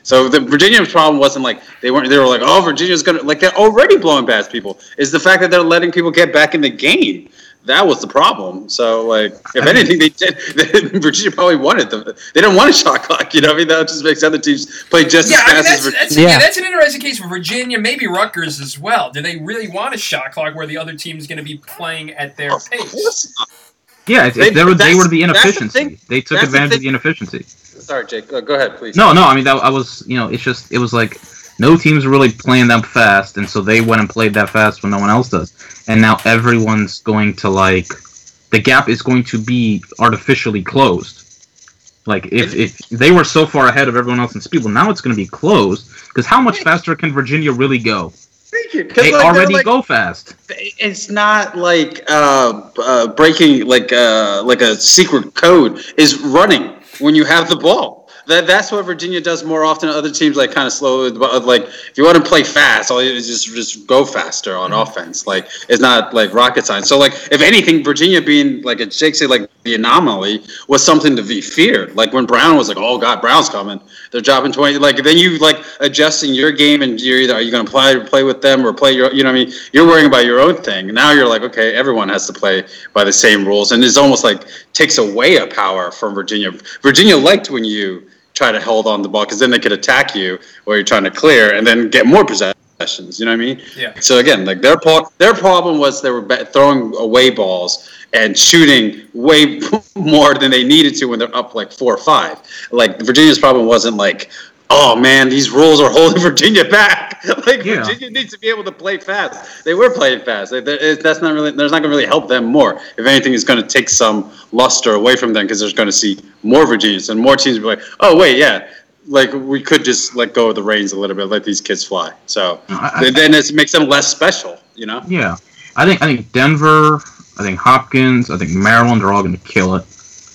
So the Virginia's problem wasn't like they weren't. They were like, oh, Virginia's gonna like they're already blowing past people. It's the fact that they're letting people get back in the game. That was the problem. So, like, if I anything, mean, they did. Virginia probably wanted them. They didn't want a shot clock. You know, I mean, that just makes other teams play just yeah, as fast I mean, that's, as Virginia. That's, yeah. yeah, that's an interesting case for Virginia, maybe Rutgers as well. Do they really want a shot clock where the other team is going to be playing at their of pace? Course not. Yeah, it's, they, they were they were the inefficiency. The they took that's advantage the of the inefficiency. Sorry, Jake. Go ahead, please. No, no. I mean, that, I was, you know, it's just, it was like no teams were really playing them fast, and so they went and played that fast when no one else does. And now everyone's going to like, the gap is going to be artificially closed. Like if if they were so far ahead of everyone else in speed, well, now it's going to be closed because how much faster can Virginia really go? They like, already like, go fast. It's not like uh, uh, breaking like uh, like a secret code is running when you have the ball. That that's what Virginia does more often. Other teams like kind of slow. Like if you want to play fast, all you do is just just go faster on mm-hmm. offense. Like it's not like rocket science. So like if anything, Virginia being like a Jake said, like the anomaly was something to be feared. Like when Brown was like, oh God, Brown's coming. They're dropping twenty. Like then you like adjusting your game and you're either are you going to play play with them or play your you know what I mean you're worrying about your own thing. Now you're like okay, everyone has to play by the same rules, and it's almost like takes away a power from Virginia. Virginia liked when you try to hold on the ball because then they could attack you where you're trying to clear and then get more possessions. You know what I mean? Yeah. So again, like their their problem was they were throwing away balls and shooting way more than they needed to when they're up like four or five. Like Virginia's problem wasn't like, oh man, these rules are holding Virginia back. Like yeah. Virginia needs to be able to play fast. They were playing fast. That's not really. There's not going to really help them more. If anything, it's going to take some luster away from them because they're going to see more Virginians and more teams will be like, oh wait, yeah, like we could just let go of the reins a little bit, let these kids fly. So I, then it makes them less special. You know? Yeah, I think I think Denver, I think Hopkins, I think Maryland are all going to kill it.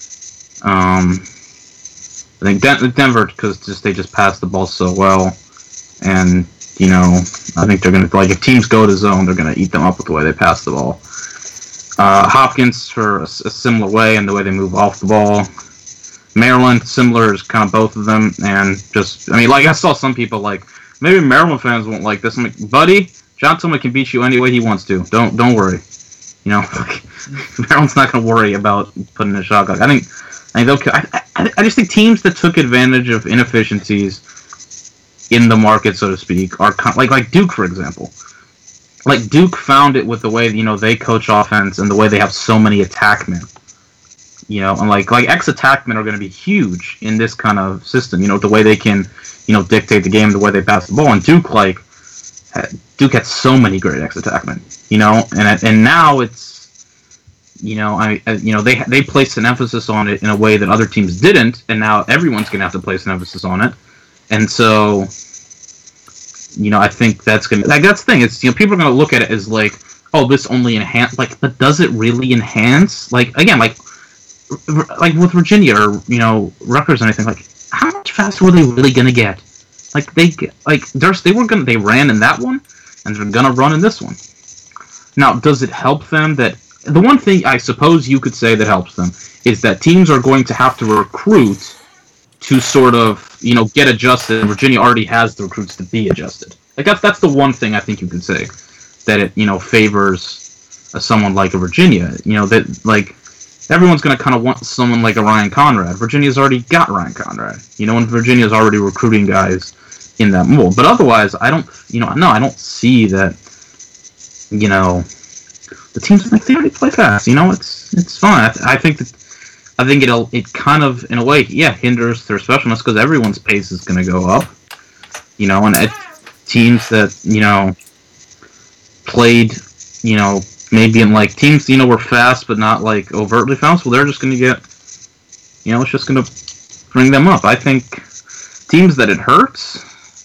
Um. I think Den- Denver, because just they just pass the ball so well, and you know, I think they're gonna like if teams go to zone, they're gonna eat them up with the way they pass the ball. Uh, Hopkins for a, a similar way and the way they move off the ball. Maryland, similar is kind of both of them, and just I mean, like I saw some people like maybe Maryland fans won't like this. I'm like, buddy, John Tillman can beat you any way he wants to. Don't don't worry. You know, like, Maryland's not gonna worry about putting a shot clock. I think. I, mean, I, I, I just think teams that took advantage of inefficiencies in the market, so to speak, are con- like like Duke, for example. Like Duke found it with the way you know they coach offense and the way they have so many attackmen. You know, and like like ex attackmen are going to be huge in this kind of system. You know, the way they can you know dictate the game, the way they pass the ball. And Duke like had, Duke had so many great ex attackmen. You know, and and now it's. You know, I you know they they placed an emphasis on it in a way that other teams didn't, and now everyone's gonna have to place an emphasis on it, and so, you know, I think that's gonna like that's the thing. It's you know people are gonna look at it as like, oh, this only enhance like, but does it really enhance? Like again, like like with Virginia or you know Rutgers and anything like, how much faster were they really gonna get? Like they like there's they were gonna they ran in that one, and they're gonna run in this one. Now, does it help them that? The one thing I suppose you could say that helps them is that teams are going to have to recruit to sort of, you know, get adjusted. And Virginia already has the recruits to be adjusted. Like that's that's the one thing I think you could say that it, you know, favors uh, someone like a Virginia. You know, that like everyone's going to kind of want someone like a Ryan Conrad. Virginia's already got Ryan Conrad. You know, and Virginia's already recruiting guys in that mold. But otherwise, I don't, you know, no, I don't see that, you know, the teams like they already play fast. You know, it's it's fine. I, th- I think that I think it'll it kind of in a way yeah hinders their specialness because everyone's pace is going to go up. You know, and it, teams that you know played you know maybe in like teams you know were fast but not like overtly fast. Well, they're just going to get you know it's just going to bring them up. I think teams that it hurts.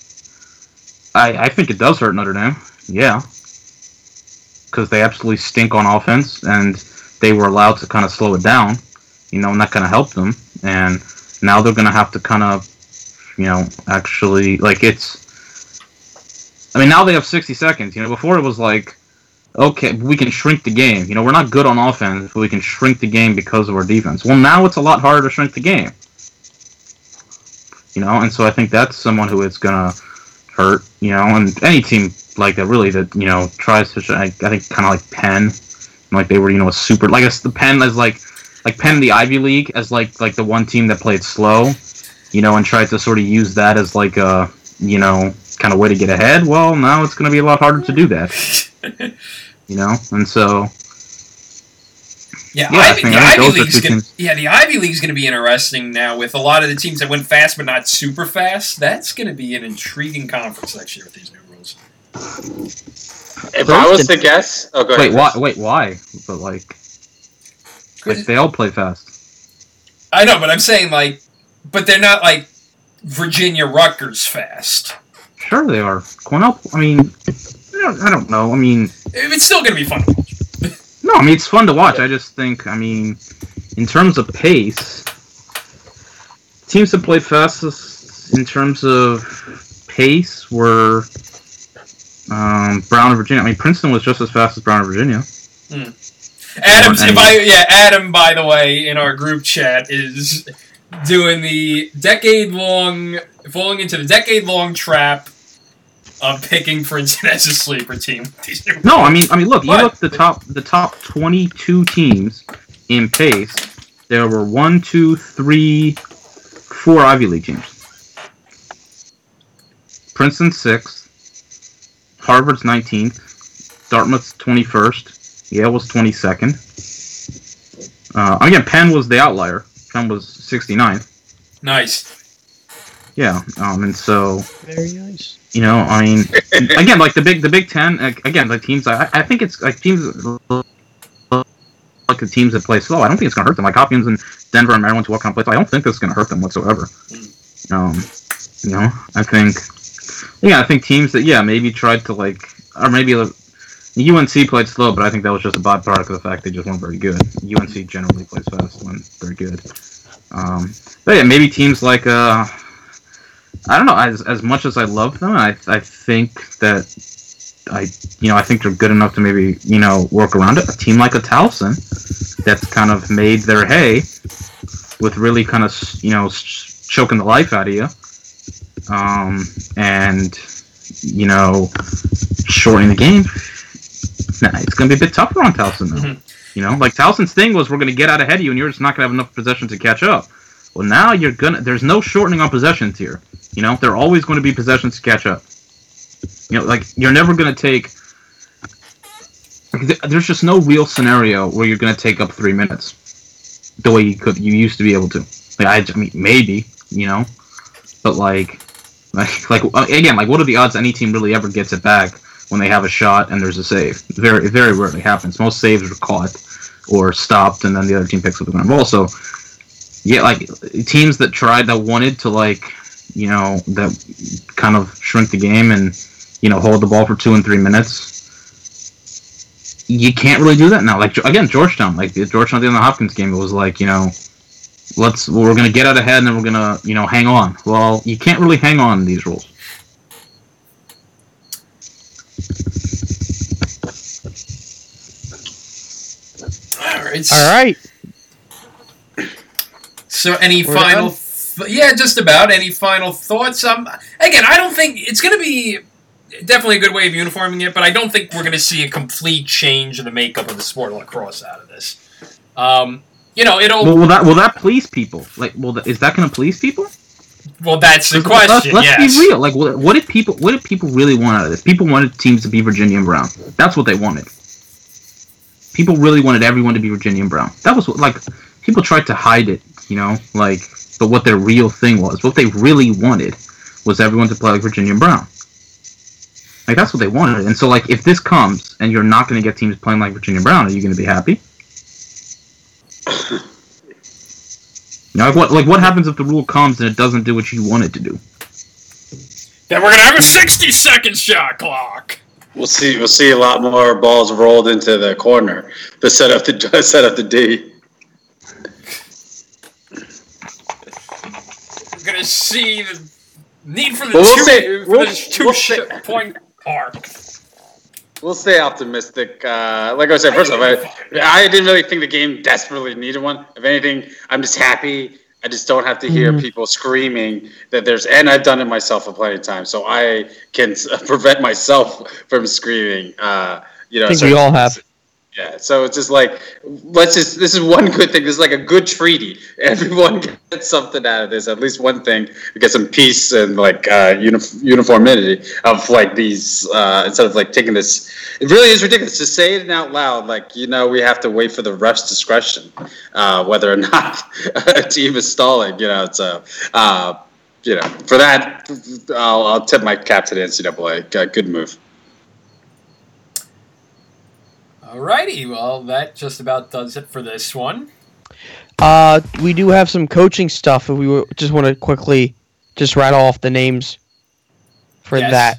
I I think it does hurt Notre Dame. Yeah. Because they absolutely stink on offense, and they were allowed to kind of slow it down, you know, and that kind of helped them. And now they're going to have to kind of, you know, actually, like, it's... I mean, now they have sixty seconds. You know, before it was like, okay, we can shrink the game. You know, we're not good on offense, but we can shrink the game because of our defense. Well, now it's a lot harder to shrink the game. You know, and so I think that's someone who it's gonna hurt. You know, and any team like that really that you know tries to. I, I think kind of like Penn, like they were you know a super like the Penn as like like Penn in the Ivy League as like like the one team that played slow, you know, and tried to sort of use that as like a you know kind of way to get ahead. Well, now it's going to be a lot harder to do that. You know, and so. Yeah, yeah Ivy, think, the Ivy League's gonna, teams. yeah, the Ivy League's going to be interesting now with a lot of the teams that went fast but not super fast. That's going to be an intriguing conference next year with these new rules. If I was to guess, oh, go wait, ahead. why? Wait, why? But like, like they all play fast. I know, but I'm saying like, but they're not like Virginia Rutgers fast. Sure, they are. Cornell. I mean, I don't, I don't know. I mean, it's still going to be fun to watch. No, I mean, it's fun to watch. I just think, I mean, in terms of pace, teams that played fastest in terms of pace were um, Brown and Virginia. I mean, Princeton was just as fast as Brown and Virginia. Hmm. Adam's, if I, yeah, Adam, by the way, in our group chat is doing the decade-long, falling into the decade-long trap of picking Princeton as a sleeper team. No, I mean, I mean, look, you What? look the top, the top twenty-two teams in pace. There were one, two, three, four Ivy League teams. Princeton sixth, Harvard's nineteenth, Dartmouth's twenty-first, Yale was twenty-second. Uh, again, Penn was the outlier. Penn was sixty-ninth. Nice. Yeah, um, and so Very nice. you know, I mean, again, like the big, the Big Ten, like, again, like teams. I, I think it's like teams like the teams that play slow. I don't think it's gonna hurt them. Like Hopkins and Denver and Maryland, who walk on play slow. I don't think that's gonna hurt them whatsoever. Um, you know, I think, yeah, I think teams that yeah maybe tried to like, or maybe the U N C played slow, but I think that was just a byproduct of the fact they just weren't very good. U N C generally plays fast when they're good. Um, but yeah, maybe teams like uh. I don't know. As as much as I love them, I I think that I you know I think they're good enough to maybe you know work around it. A team like a Towson that's kind of made their hay with really kind of you know choking the life out of you, um, and you know shortening the game. Nah, it's going to be a bit tougher on Towson though. Mm-hmm. You know, like Towson's thing was we're going to get out ahead of you, and you're just not going to have enough possession to catch up. Well, now you're gonna. There's no shortening on possessions here. You know, there are always going to be possessions to catch up. You know, like you're never going to take. Like, there's just no real scenario where you're going to take up three minutes, the way you could you used to be able to. Like I, I mean, maybe you know, but like, like, like again, like what are the odds any team really ever gets it back when they have a shot and there's a save? Very, very rarely happens. Most saves are caught or stopped, and then the other team picks up the ball. So. Yeah, like teams that tried that wanted to like, you know, that kind of shrink the game and, you know, hold the ball for two and three minutes. You can't really do that now. Like again, Georgetown, like Georgetown in the Hopkins game, it was like, you know, let's well, we're gonna get out ahead and then we're gonna, you know, hang on. Well, you can't really hang on in these rules. All right. All right. So, any We're final? Th- yeah, just about. Any final thoughts? Um, again, I don't think it's going to be definitely a good way of uniforming it, but I don't think we're going to see a complete change in the makeup of the sport of lacrosse out of this. Um, you know, it'll. Well, will that will that please people? Like, well, is that going to please people? Well, that's the Let's, question. let's yes. be real. Like, what, what did people? What did people really want out of this? People wanted teams to be Virginia and Brown. That's what they wanted. People really wanted everyone to be Virginia and Brown. That was what, like people tried to hide it. You know, like, but what their real thing was, what they really wanted, was everyone to play like Virginia and Brown. Like, that's what they wanted. And so, like, if this comes and you're not going to get teams playing like Virginia and Brown, are you going to be happy? You know, like what, like, what happens if the rule comes and it doesn't do what you want it to do? Then we're going to have a sixty-second shot clock. We'll see. We'll see a lot more balls rolled into the corner to set up the set up the D. We're gonna see the need for the well, we'll two, say, for we'll, the two we'll sh- say, point arc. We'll stay optimistic. Uh, like I said, first off, I, I didn't really think the game desperately needed one. If anything, I'm just happy I just don't have to hear Mhm. people screaming that there's, and I've done it myself a plenty of times, so I can s- prevent myself from screaming. Uh, you know, I think so- we all have. Yeah, so it's just like, let's just, this is one good thing. This is like a good treaty. Everyone gets something out of this, at least one thing, to get some peace and like uh, unif- uniformity of like these, uh, instead of like taking this, it really is ridiculous to say it out loud. Like, you know, we have to wait for the ref's discretion, uh, whether or not a team is stalling, you know, so, uh, you know, for that, I'll, I'll tip my cap to the N C double A. Uh, good move. Alrighty, well, that just about does it for this one. Uh, we do have some coaching stuff. If we were, just want to quickly just rattle off the names for Yes. that.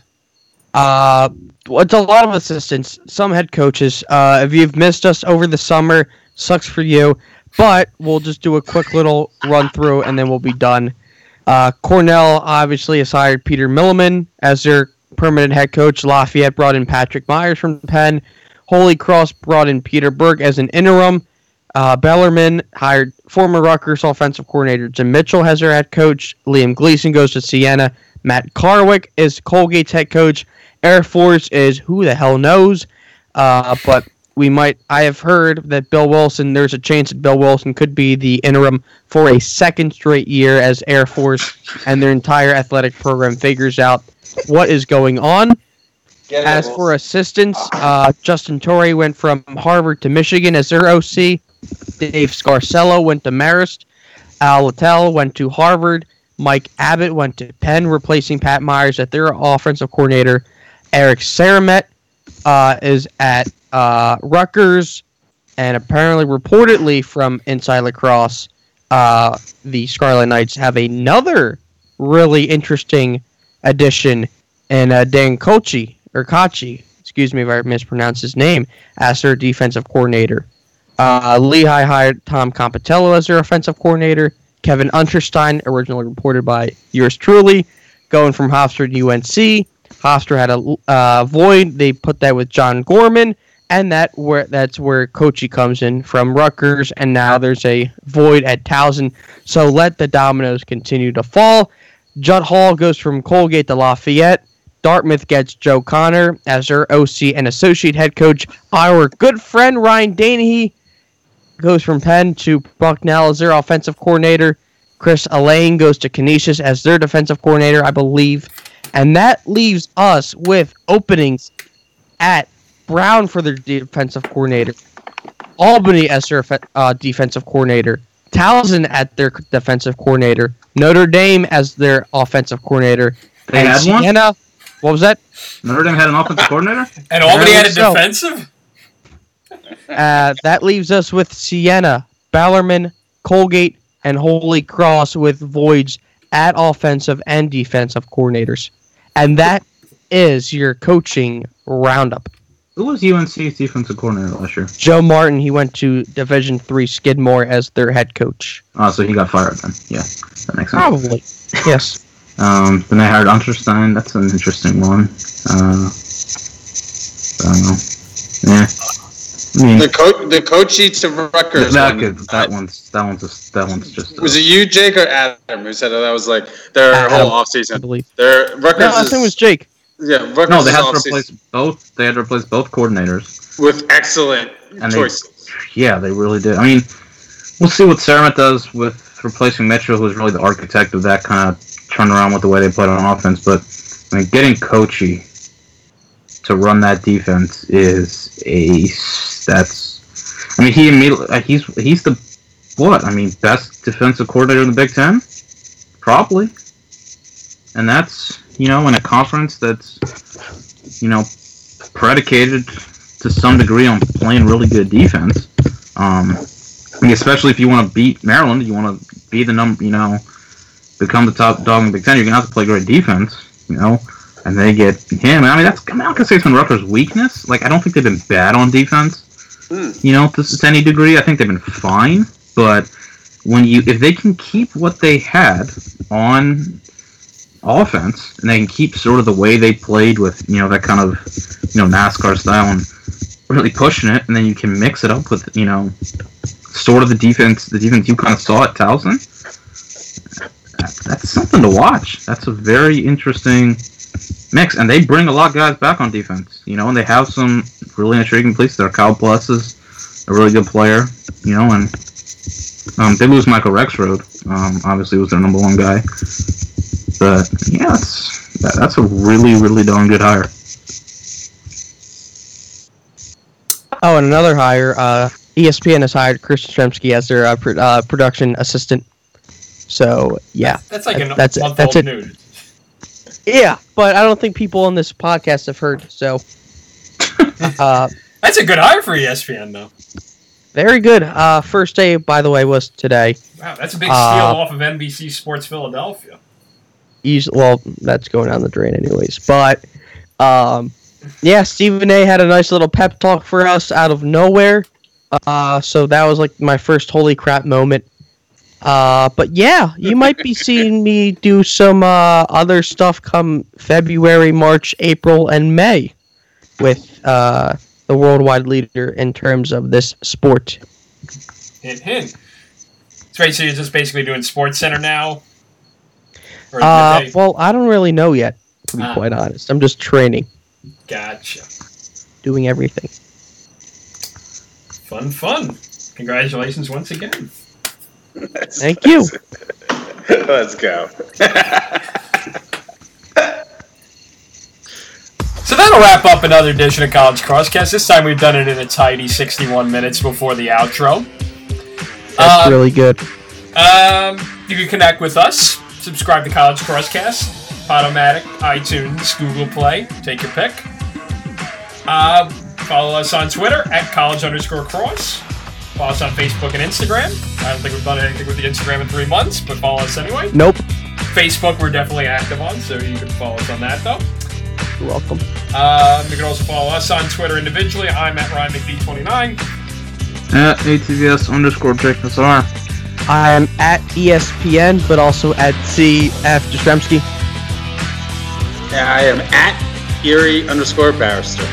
Uh, well, it's a lot of assistants, some head coaches. Uh, if you've missed us over the summer, sucks for you. But we'll just do a quick little run through, and then we'll be done. Uh, Cornell obviously has hired Peter Milliman as their permanent head coach. Lafayette brought in Patrick Myers from Penn. Holy Cross brought in Peter Berg as an interim. Uh, Bellarmine hired former Rutgers offensive coordinator Jim Mitchell as their head coach. Liam Gleason goes to Siena. Matt Carwick is Colgate's head coach. Air Force is who the hell knows. Uh, but we might. I have heard that Bill Wilson. There's a chance that Bill Wilson could be the interim for a second straight year as Air Force and their entire athletic program figures out what is going on. As for assistants, uh, Justin Torrey went from Harvard to Michigan as their O C. Dave Scarcello went to Marist. Al Littell went to Harvard. Mike Abbott went to Penn, replacing Pat Myers as their offensive coordinator. Eric Saramet uh, is at uh, Rutgers, and apparently, reportedly from Inside Lacrosse, uh, the Scarlet Knights have another really interesting addition in uh, Dan Kochi. Or Kachi, excuse me if I mispronounced his name, as their defensive coordinator. Uh, Lehigh hired Tom Compitello as their offensive coordinator. Kevin Unterstein, originally reported by yours truly, going from Hofstra to U N C. Hofstra had a uh, void. They put that with John Gorman, and that where that's where Kochi comes in from Rutgers, and now there's a void at Towson. So let the dominoes continue to fall. Judd Hall goes from Colgate to Lafayette. Dartmouth gets Joe Connor as their O C and associate head coach. Our good friend Ryan Daney goes from Penn to Bucknell as their offensive coordinator. Chris Elaine goes to Canisius as their defensive coordinator, I believe. And that leaves us with openings at Brown for their defensive coordinator, Albany as their uh, defensive coordinator, Towson at their defensive coordinator, Notre Dame as their offensive coordinator, They and had one? Siena. What was that? Notre Dame had an offensive coordinator? And Albany had a so. defensive? Uh, that leaves us with Siena, Bellarmine, Colgate, and Holy Cross with voids at offensive and defensive coordinators. And that is your coaching roundup. Who was U N C's defensive coordinator last year? Joe Martin, he went to Division three Skidmore as their head coach. Oh, so he got fired then. Yeah, that makes sense. Probably. Yes. Um, then they hired Unterstein. That's an interesting one. Uh, I don't know. Yeah. I mean, The coach, the Kochi to Rutgers. that, one, could, that one's that one's just that one's just. was it you, Jake, or Adam who said that was like their Adam, whole I offseason? believe. Their Rutgers No, I is, think it was Jake. yeah, Rutgers no, they is had to off-season replace both. They had to replace both coordinators. with excellent And they- choices. Yeah, they really did. I mean, we'll see what Saramet does with replacing Mitchell, who's really the architect of that kind of turnaround with the way they played on offense. But I mean, getting Kochi to run that defense is a that's. I mean, he immediately he's he's the what? I mean, best defensive coordinator in the Big Ten, probably, and that's you know in a conference that's you know predicated to some degree on playing really good defense. Um, I mean, especially if you want to beat Maryland, you want to be the number, you know, become the top dog in the Big Ten. You're gonna have to play great defense, you know. And they get him. I mean, that's I'm not gonna say it's been Rutgers' weakness. Like, I don't think they've been bad on defense, Hmm. you know, to, to any degree. I think they've been fine. But when you, if they can keep what they had on offense, and they can keep sort of the way they played with, you know, that kind of, you know, NASCAR style and really pushing it, and then you can mix it up with, you know, sort of the defense, the defense you kind of saw at Towson, that's something to watch. That's a very interesting mix, and they bring a lot of guys back on defense. You know, and they have some really intriguing players there. Kyle Bless is a really good player. You know, and um, they lose Michael Rexroad. Um, obviously, was their number one guy. But yeah, it's, that, that's a really, really darn good hire. Oh, and another hire. Uh, E S P N has hired Chris Yastrzemski as their uh, pr- uh, production assistant. So yeah, that's like a that's month that's old it. news. Yeah, but I don't think people on this podcast have heard. So uh, that's a good hire for E S P N, though. Very good. Uh, first day, by the way, was today. Wow, that's a big steal uh, off of N B C Sports Philadelphia. Easy, well, that's going down the drain anyways. But um, yeah, Stephen A. had a nice little pep talk for us out of nowhere. Uh, so that was like my first holy crap moment. Uh, but yeah, you might be seeing me do some uh, other stuff come February, March, April, and May with uh, the worldwide leader in terms of this sport. Hint, hint. So, right, so you're just basically doing Sports Center now? Or Uh, did they- well, I don't really know yet, to be Ah. quite honest. I'm just training, Gotcha. doing everything. Fun, fun. Congratulations once again. Thank you. Let's go. So that'll wrap up another edition of College Crosscast. This time we've done it in a tidy sixty-one minutes before the outro. That's Uh, really good. Um, you can connect with us. Subscribe to College Crosscast, Podomatic, iTunes, Google Play. Take your pick. Uh, follow us on Twitter at college underscore cross. Follow us on Facebook and Instagram. I don't think we've done anything with the Instagram in three months, but follow us anyway. Nope. Facebook we're definitely active on, so you can follow us on that though. You're welcome. Um, you can also follow us on Twitter individually. I'm at Ryan McBee twenty-nine. At A T V S underscore Jake Nazar. I am at E S P N, but also at C F Jastrzemski. Yeah, I am at Erie underscore Barrister.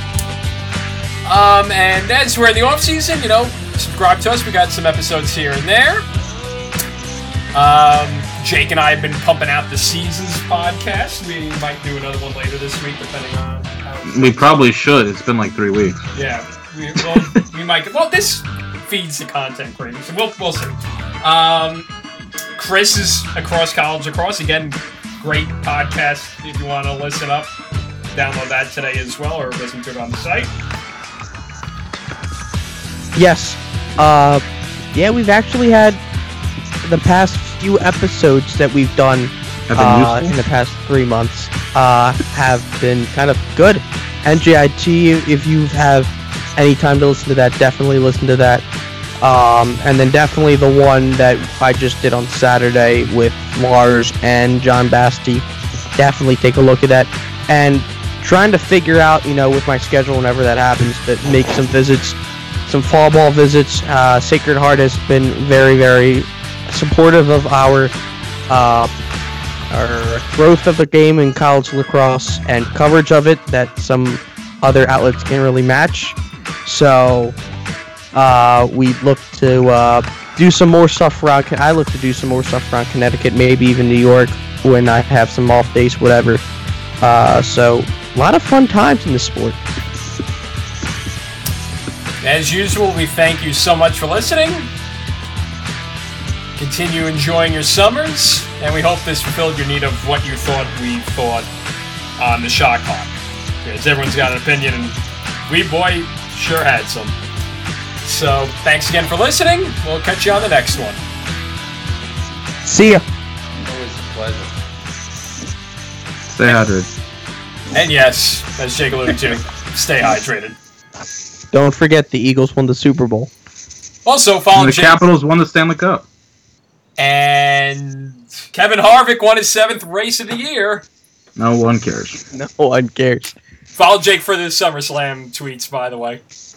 Um, and as we're in the off season, you know, subscribe to us. We got some episodes here and there. Um, Jake and I have been pumping out the Seasons podcast. We might do another one later this week, depending on how. We probably should. It's been like three weeks. Yeah, we, well, we might. Well, this feeds the content craving, so we'll we'll see. Um, Chris is Across College Across again. Great podcast. If you want to listen up, download that today as well, or listen to it on the site. Yes. Uh, yeah, we've actually had the past few episodes that we've done Have been uh, useful? in the past three months uh, have been kind of good. N J I T, if you have any time to listen to that, definitely listen to that. Um, and then definitely the one that I just did on Saturday with Lars and John Basti. Definitely take a look at that. And trying to figure out, you know, with my schedule whenever that happens, to make some visits, some fall ball visits. Uh, Sacred Heart has been very, very supportive of our uh, our growth of the game in college lacrosse and coverage of it that some other outlets can't really match. So uh, we look to uh, do some more stuff around. I look to do some more stuff around Connecticut, maybe even New York when I have some off days, whatever. Uh, so a lot of fun times in this sport. As usual, we thank you so much for listening. Continue enjoying your summers, and we hope this fulfilled your need of what you thought we thought on the shot clock. Because everyone's got an opinion, and we, boy, sure had some. So, thanks again for listening. We'll catch you on the next one. See ya. Always a pleasure. Stay hydrated. And yes, as Jake alluded to, stay hydrated. Don't forget the Eagles won the Super Bowl. Also, follow And the Jake. Capitals won the Stanley Cup. And Kevin Harvick won his seventh race of the year. No one cares. No one cares. Follow Jake for the SummerSlam tweets, by the way.